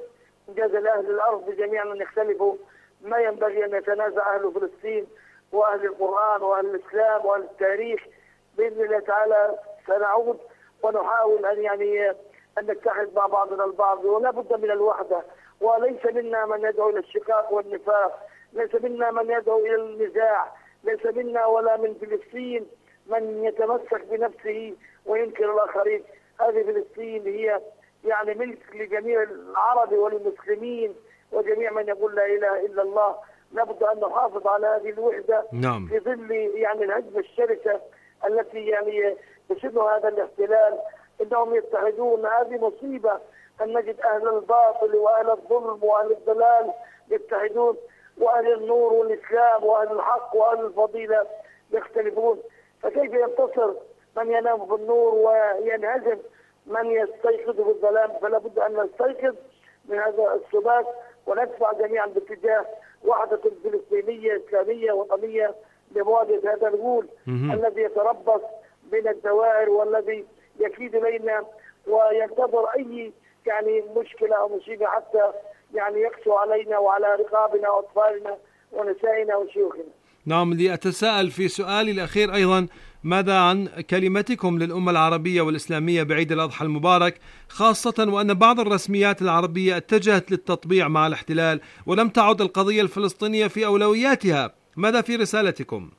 جاز لأهل الأرض جميعا أن يختلفوا، ما ينبغي أن يتنازع أهل فلسطين وأهل القرآن وأهل الإسلام وأهل التاريخ. بإذن الله تعالى سنعود ونحاول أن يعني أن نتحد مع بعضنا البعض، ولا بد من الوحدة، وليس منا من يدعو إلى الشقاق والنفاق، ليس منا من يدعو إلى النزاع، ليس منا ولا من فلسطين من يتمسك بنفسه وينكر الآخرين. هذه فلسطين هي يعني ملك لجميع العرب والمسلمين وجميع من يقول لا إله إلا الله. لابد أن نحافظ على هذه الوحدة نعم. في ظل يعني الهجمة الشرسة التي يعني يشنها هذا الاحتلال. إنهم يتحدون، هذه مصيبة أن نجد أهل الباطل وأهل الظلم وأهل الضلال يتحدون، وأهل النور والإسلام وأهل الحق وأهل الفضيلة يختلفون. فكيف ينتصر من ينام في النور وينهزم من يستيقظ في الظلام؟ فلا بد أن نستيقظ من هذا السبات وندفع جميعا باتجاه وحدة فلسطينية إسلامية وطنية لمواجهة هذا الغول الذي يتربص بين الدوائر والذي يكيد إلينا وينتظر أي يعني مشكلة أو مصيبة حتى يعني يقسو علينا وعلى رقابنا وأطفالنا ونسائنا وشيوخنا. نعم، لأتساءل في سؤالي الأخير أيضا، ماذا عن كلمتكم للأمة العربية والإسلامية بعيد الأضحى المبارك، خاصة وأن بعض الرسميات العربية اتجهت للتطبيع مع الاحتلال ولم تعد القضية الفلسطينية في أولوياتها؟ ماذا في رسالتكم؟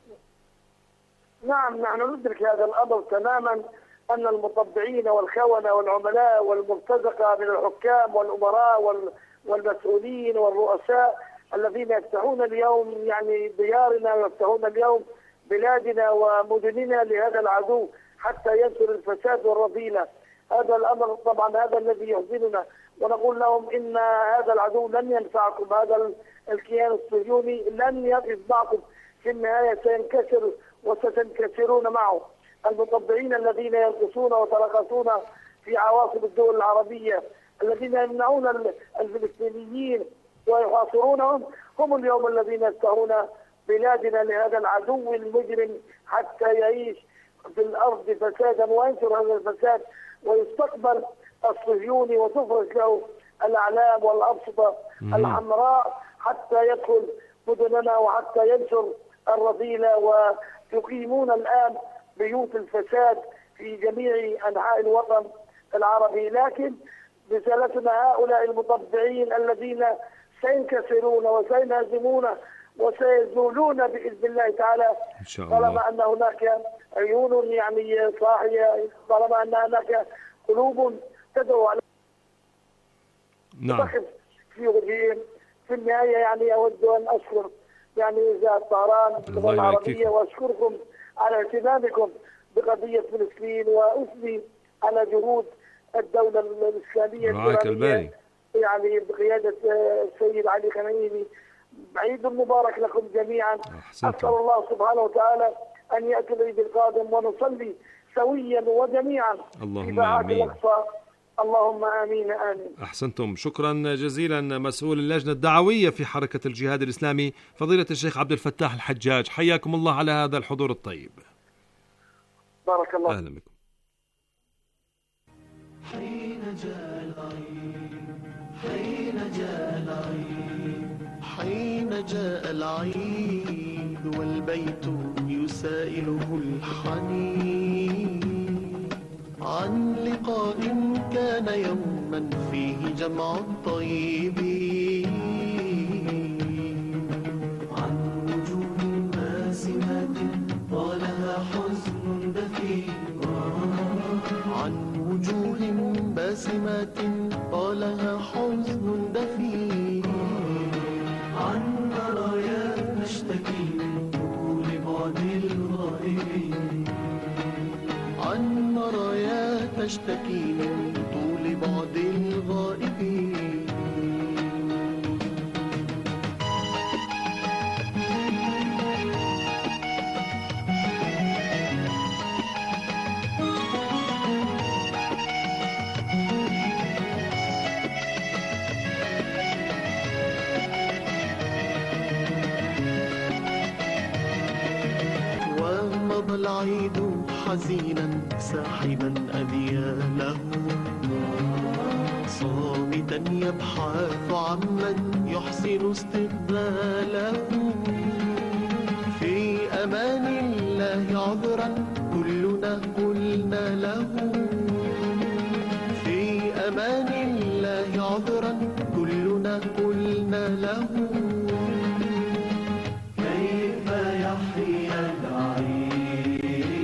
نعم، نحن ندرك هذا الأمر تماما، أن المطبعين والخونة والعملاء والمرتزقة من الحكام والأمراء والمسؤولين والرؤساء الذين يفتحون اليوم يعني ديارنا ويفتحون اليوم بلادنا ومدننا لهذا العدو حتى ينشر الفساد والرذيلة. هذا الأمر طبعا هذا الذي يحزننا، ونقول لهم إن هذا العدو لن ينفعكم، هذا الكيان الصهيوني لن يقف معكم، في النهاية سينكسر وستنكسرون معه. المطبعين الذين يرقصون ويترقصون في عواصم الدول العربية، الذين يمنعون الفلسطينيين ويحاصرونهم، هم اليوم الذين يفتحون بلادنا لهذا العدو المجرم حتى يعيش في الأرض فسادا وينشر هذا الفساد ويستقبل الصهيوني وتفرش له الأعلام والأبسطة الحمراء حتى يدخل مدننا وحتى ينشر الرذيلة. ويقيمون الآن بيوت الفساد في جميع أنحاء الوطن العربي. لكن رسالتنا هؤلاء المطبعين الذين سينكسرون وسينهزمون وسيزولون بإذن الله تعالى، إن شاء الله. طالما أن هناك عيون يعني صاحية، طالما أن هناك قلوب تدعو على نعم في وجههم. في النهاية يعني أود أن أشكر يعني إذاعة الطهران باللغة العربية وأشكركم على اهتمامكم بقضية فلسطين، وأثني على جهود الدولة الإسلامية الإيرانية يعني بقيادة السيد علي خميني. عيد مبارك لكم جميعا. أسأل الله سبحانه وتعالى أن يأتي العيد القادم ونصلي سويا وجميعا في باعات الأقصى. اللهم آمين آمين. أحسنتم، شكرا جزيلا مسؤول اللجنة الدعوية في حركة الجهاد الإسلامي فضيلة الشيخ عبد الفتاح الحجاج، حياكم الله على هذا الحضور الطيب. بارك الله. أهلا بكم. حين جاء العيد حين جاء العيد حين جاء العيد والبيت يسائله الحنين عن لقاء كان يوما فيه جمع الطيبين، عن وجوه باسمات طالها حزن دفين، عن وجوه باسمات طالها حزن دفين، عن مرايا تشتكي من طول بعد الغائبين، عن مرايا تشتكي من طول بعد الغائبين. ومضى العيد حزينا ساحبا أذياله، صامتا يبحث عمن يحسن استقباله. في أمان الله عذرا كلنا قلنا له، في أمان الله عذرا كلنا قلنا له. كيف يحيا العيد،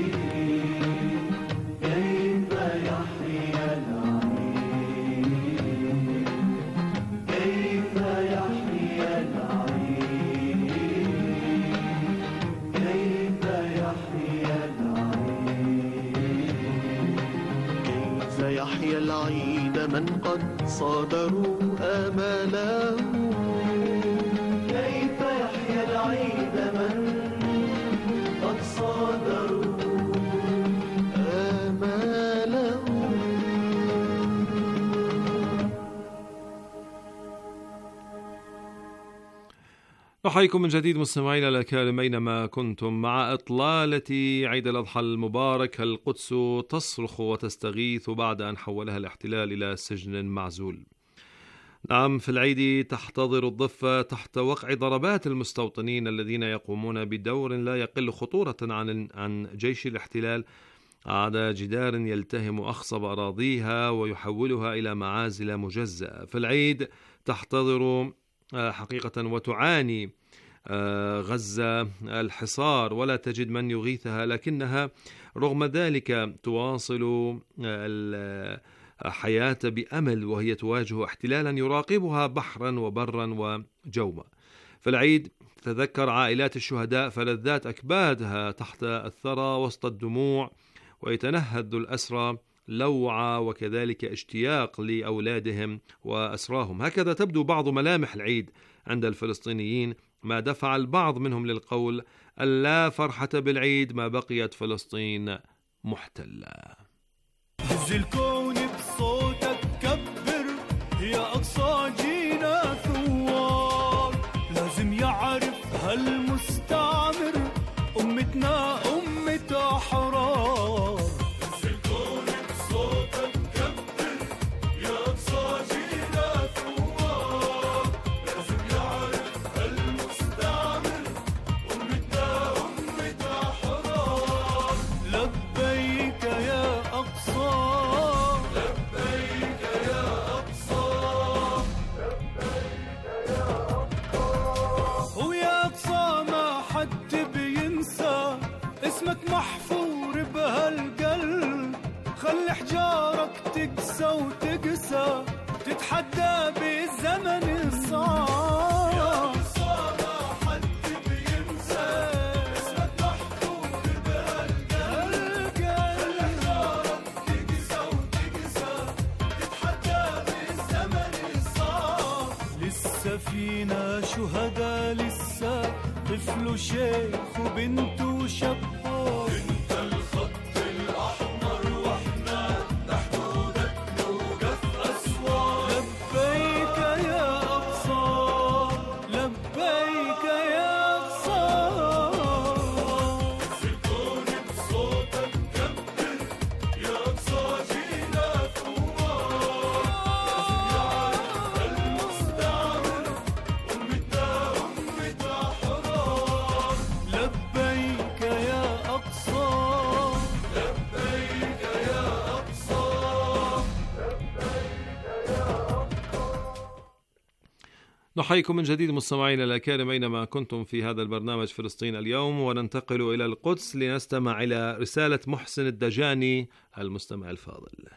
كيف يحيا العيد، كيف يحيا العيد، كيف يحيا العيد. كيف يحيا العيد من قد صادروا آماله، كيف يحيا العيد من قد صادروا آماله. نحييكم من جديد مستمعينا الأكارم أينما كنتم. مع إطلالة عيد الأضحى المبارك القدس تصرخ وتستغيث بعد أن حولها الاحتلال إلى سجن معزول. نعم، في العيد تحتضر الضفة تحت وقع ضربات المستوطنين الذين يقومون بدور لا يقل خطورة عن عن جيش الاحتلال على جدار يلتهم أخصب أراضيها ويحولها إلى معازل مجزأة. في العيد تحتضر حقيقة وتعاني غزة الحصار ولا تجد من يغيثها، لكنها رغم ذلك تواصل الحياة بأمل وهي تواجه احتلالا يراقبها بحرا وبرا وجوما. في العيد تتذكر عائلات الشهداء فلذات أكبادها تحت الثرى وسط الدموع، ويتنهد الأسرى لوعة وكذلك اشتياق لأولادهم وأسراهم. هكذا تبدو بعض ملامح العيد عند الفلسطينيين، ما دفع البعض منهم للقول ألا فرحة بالعيد ما بقيت فلسطين محتلة. هز الكون بصوتك كبر يا أقصى جينا ثوار، لازم يعرف هالمستعمر أمتنا أمة أحرار. هز الكون بصوتك كبر يا أقصى جينا ثوار، لازم يعرف هالمستعمر أمتنا أمة أحرار. لبيك يا أقصى، لبيك يا أقصى، لبيك يا أقصى. ويا أقصى ما حد بينسى اسمك محفور بهالقلب، خلي حجارك تقسى وتقسى تتحدى بالزمن الصعب. يا أقصى ما حد بينسى اسمك محفور بهالقلب، خلي حجارك تقسى وتقسى تتحدى بالزمن الصعب. لسه فينا شهداء، لسه طفل وشيخ وبنت وشباب، انت الخط الأحمر واحنا لحدودك نوقف أسوار. لبيك يا أقصى، لبيك يا أقصى. الكون بصوتك كبر يا أقصى جينا ثوار، لازم يعرف المستعمر أمتنا أمة أحرار. لبيك يا أقصى، لبيك يا أقصى، لبيك يا أقصى. نحييكم من جديد مستمعينا الأكارم أينما كنتم في هذا البرنامج فلسطين اليوم، وننتقل إلى القدس لنستمع إلى رسالة محسن الدجاني المستمع الفاضل.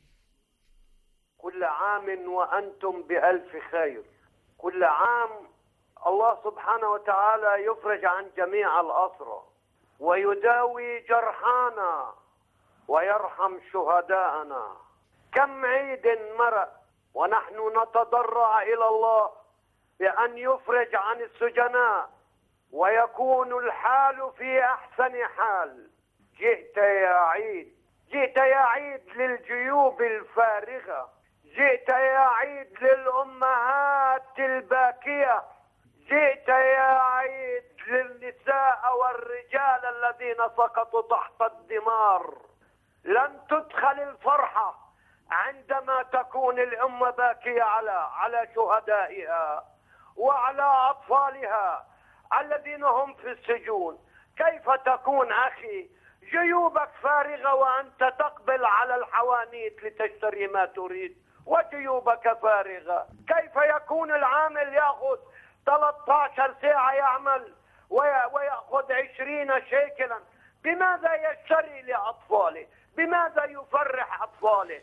كل عام وأنتم بألف خير. كل عام الله سبحانه وتعالى يفرج عن جميع الأسرى ويداوي جرحانا ويرحم شهداءنا. كم عيد مرق ونحن نتضرع إلى الله بأن يفرج عن السجناء ويكون الحال في أحسن حال. جئت يا عيد، جئت يا عيد للجيوب الفارغة، جئت يا عيد للأمهات الباكية، جئت يا عيد للنساء والرجال الذين سقطوا تحت الدمار. لن تدخل الفرحة عند عندما تكون الأمة باكية على على شهدائها وعلى أطفالها الذين هم في السجون، كيف تكون أخي جيوبك فارغة وأنت تقبل على الحوانيت لتشتري ما تريد وجيوبك فارغة؟ كيف يكون العامل يأخذ ثلاثة عشر ساعة يعمل ويأخذ عشرين شيكلا؟ بماذا يشتري لأطفاله؟ بماذا يفرح أطفاله؟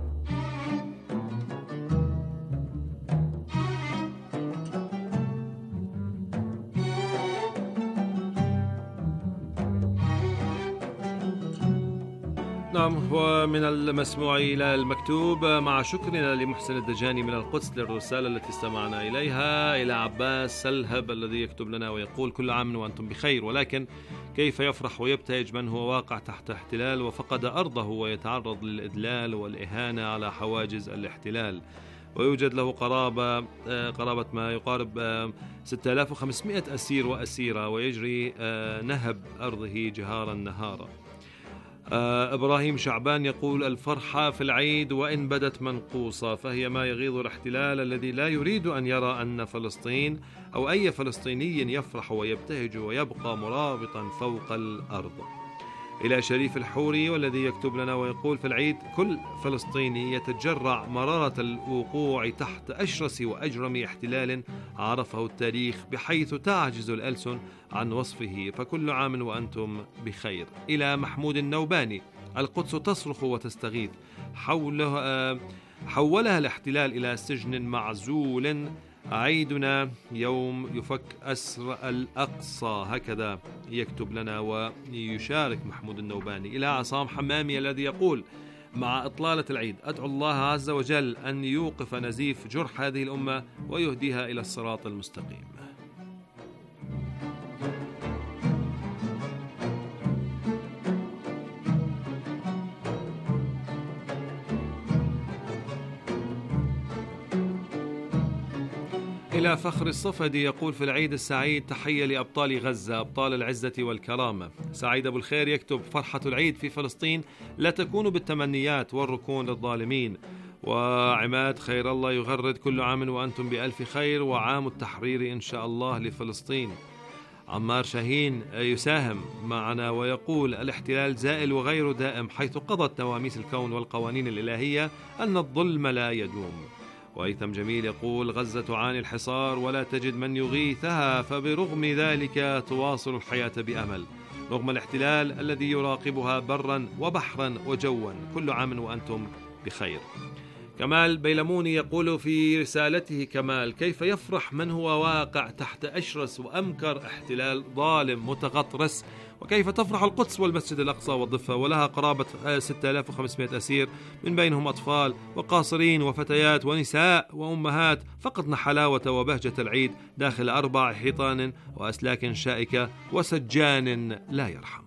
نعم، ومن المسموع إلى المكتوب. مع شكرنا لمحسن الدجاني من القدس للرسالة التي استمعنا إليها. إلى عباس سلهب الذي يكتب لنا ويقول: كل عام وأنتم بخير، ولكن كيف يفرح ويبتهج من هو واقع تحت احتلال وفقد أرضه ويتعرض للإذلال والإهانة على حواجز الاحتلال، ويوجد له قرابة قرابة ما يقارب ستة آلاف وخمسمائة أسير وأسيرة، ويجري نهب أرضه جهارا نهارا. آه إبراهيم شعبان يقول: الفرحة في العيد وإن بدت منقوصة فهي ما يغيظ الاحتلال الذي لا يريد أن يرى أن فلسطين أو أي فلسطيني يفرح ويبتهج ويبقى مرابطا فوق الأرض. إلى شريف الحوري والذي يكتب لنا ويقول: في العيد كل فلسطيني يتجرع مرارة الوقوع تحت أشرس وأجرم احتلال عرفه التاريخ بحيث تعجز الألسن عن وصفه، فكل عام وأنتم بخير. إلى محمود النوباني: القدس تصرخ وتستغيث، حولها حولها الاحتلال إلى سجن معزول، عيدنا يوم يفك أسر الأقصى. هكذا يكتب لنا ويشارك محمود النوباني. إلى عصام حمامي الذي يقول: مع إطلالة العيد أدعو الله عز وجل أن يوقف نزيف جرح هذه الأمة ويهديها إلى الصراط المستقيم. إلى فخر الصفدي يقول: في العيد السعيد تحية لأبطال غزة أبطال العزة والكرامة. سعيد أبو الخير يكتب: فرحة العيد في فلسطين لا تكون بالتمنيات والركون للظالمين. وعماد خير الله يغرد: كل عام وأنتم بألف خير، وعام التحرير إن شاء الله لفلسطين. عمار شاهين يساهم معنا ويقول: الاحتلال زائل وغير دائم، حيث قضت نواميس الكون والقوانين الإلهية أن الظلم لا يدوم. وأيثم جميل يقول: غزة تعاني الحصار ولا تجد من يغيثها، فبرغم ذلك تواصل الحياة بأمل رغم الاحتلال الذي يراقبها برا وبحرا وجوا. كل عام وأنتم بخير. كمال بيلموني يقول في رسالته: كمال، كيف يفرح من هو واقع تحت أشرس وأمكر احتلال ظالم متغطرس، وكيف تفرح القدس والمسجد الأقصى والضفة ولها قرابة ستة آلاف وخمسمائة أسير، من بينهم أطفال وقاصرين وفتيات ونساء وأمهات، فقدنا حلاوة وبهجة العيد داخل أربع حيطان وأسلاك شائكة وسجان لا يرحم.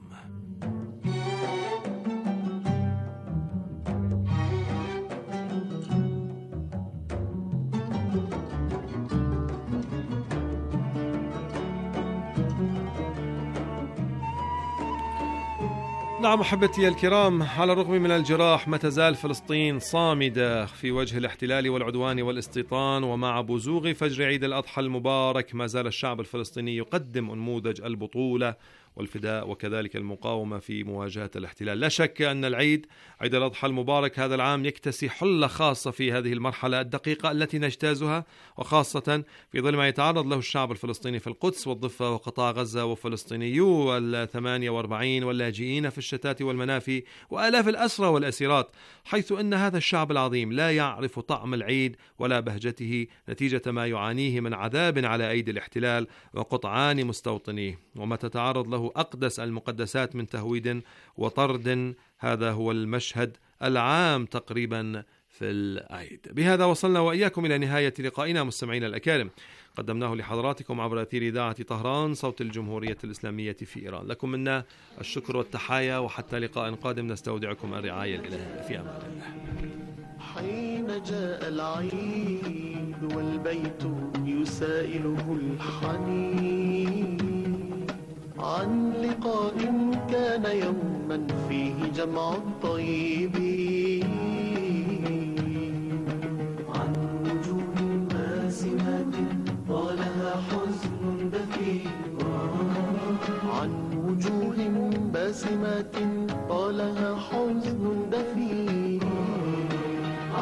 نعم أحبتي الكرام، على الرغم من الجراح ما تزال فلسطين صامدة في وجه الاحتلال والعدوان والاستيطان، ومع بزوغ فجر عيد الأضحى المبارك ما زال الشعب الفلسطيني يقدم أنموذج البطولة والفداء وكذلك المقاومة في مواجهة الاحتلال. لا شك أن العيد عيد الأضحى المبارك هذا العام يكتسي حلة خاصة في هذه المرحلة الدقيقة التي نجتازها، وخاصة في ظل ما يتعرض له الشعب الفلسطيني في القدس والضفة وقطاع غزة وفلسطينيو الثمانية وأربعين واللاجئين في الشتات والمنافي وآلاف الأسرى والأسيرات، حيث أن هذا الشعب العظيم لا يعرف طعم العيد ولا بهجته نتيجة ما يعانيه من عذاب على أيدي الاحتلال وقطعان مستوطنيه، وما تتعرض له أقدس المقدسات من تهويد وطرد. هذا هو المشهد العام تقريبا في العيد. بهذا وصلنا وإياكم إلى نهاية لقائنا مستمعينا الأكارم، قدمناه لحضراتكم عبر أثير إذاعة طهران صوت الجمهورية الإسلامية في إيران. لكم منا الشكر والتحايا، وحتى لقاء قادم نستودعكم الرعاية الإلهية. في أمان الله. حين جاء العيد والبيت يسائله الحنين عن لقاء كان يوما فيه جمع الطيبين،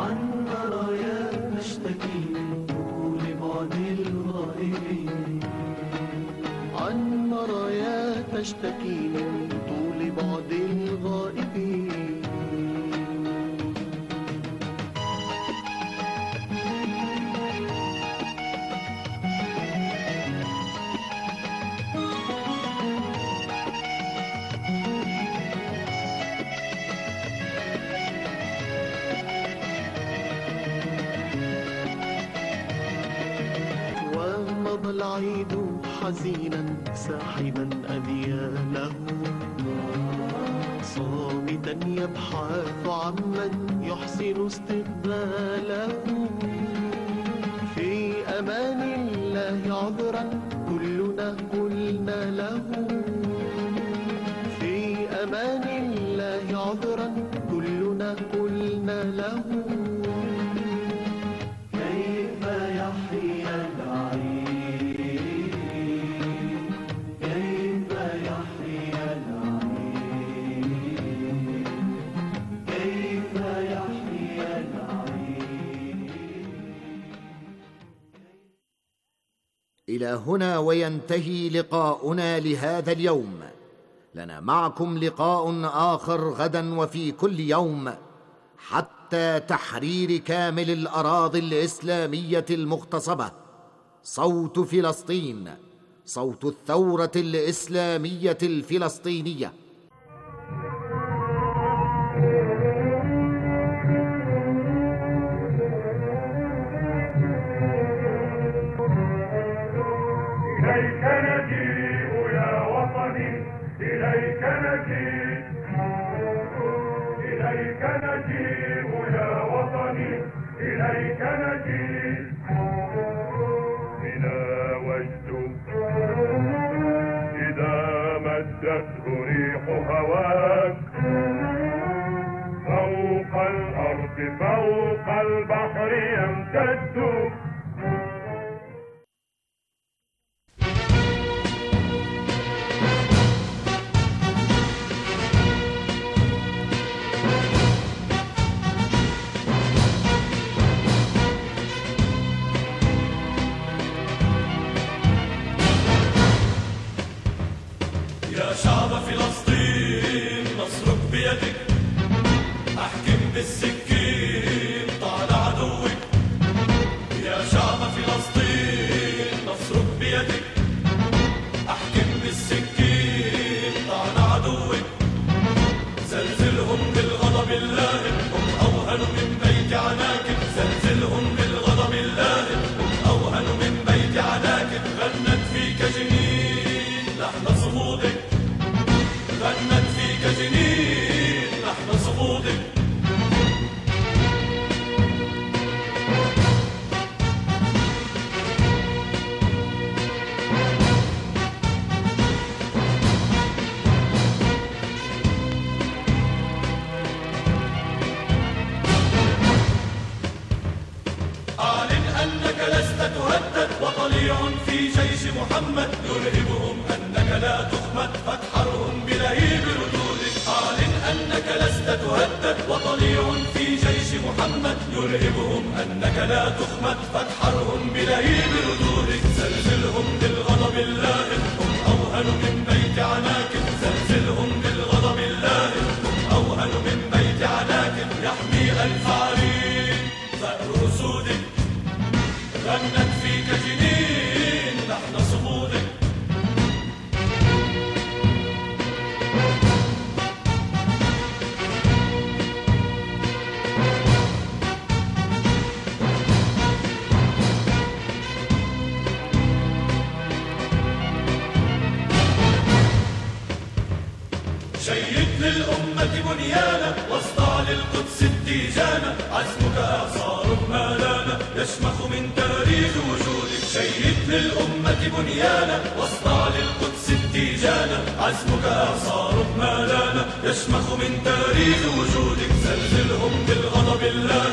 عن مرايا تشتكي من طول بعد الغائبين، عن مرايا تشتكي من طول بعد الغائبين. ومضى العيد حزينا ساحبا أذياله، صامتا يبحث عمن يحسن استقباله. في أمان الله عذرا كلنا قلنا له، في أمان الله عذرا كلنا قلنا له. كيف يحيا العيد، كيف يحيا العيد، كيف يحيا العيد. إلى هنا وينتهي لقاؤنا لهذا اليوم. لنا معكم لقاء آخر غدا وفي كل يوم، حتى تحرير كامل الأراضي الإسلامية المغتصبة. صوت فلسطين، صوت الثورة الإسلامية الفلسطينية. إليك نجيء يا وطني، إليك نجيء، إليك نجيء يا وطني، إليك نجيء. بنا وجد إذا مدته ريح هواك، فوق الأرض فوق البحر يمتد. شعب فلسطين نصرك بيدك، احكم بالسكين طال عدوك. يا شعب فلسطين نصرك بيدك، احكم بالسكين طال عدوك. زلزلهم بالغضب اللائم، هم اوهن من بيت عناكب. زلزلهم بالغضب اللائم، هم اوهن من بيت عناكب. غنت فيك جنين لحن صمودك، غنت فيك جنين لحن صمودك. أعلن أنك لست تهدد، وطليع في جيش محمد يرهبهم أنك لا تخمد، فاتحرهم بلهيب ردودك. أعلن أنك لست تهدد، وطليع في جيش محمد يرهبهم أنك لا تخمد، فاتحرهم بلهيب ردودك. زلزلهم بالغضب اللائم، هم أوهن من بيت عناكب. زلزلهم بالغضب اللائم، هم أوهن من بيت عناكب. يحمي ألف عرين ثأر أسودك، غنت فيك جنين لحن صمودك. شيد للأمة بنيانا، واصدع للقدس التيجانا. عزمك إعصار ما لانا، يشمخ من تاريخ وجودك. شيد للأمة بنيانا، واصدع للقدس التيجانا. عزمك إعصار ما لانا، يشمخ من تاريخ وجودك. زلزلهم بالغضب الله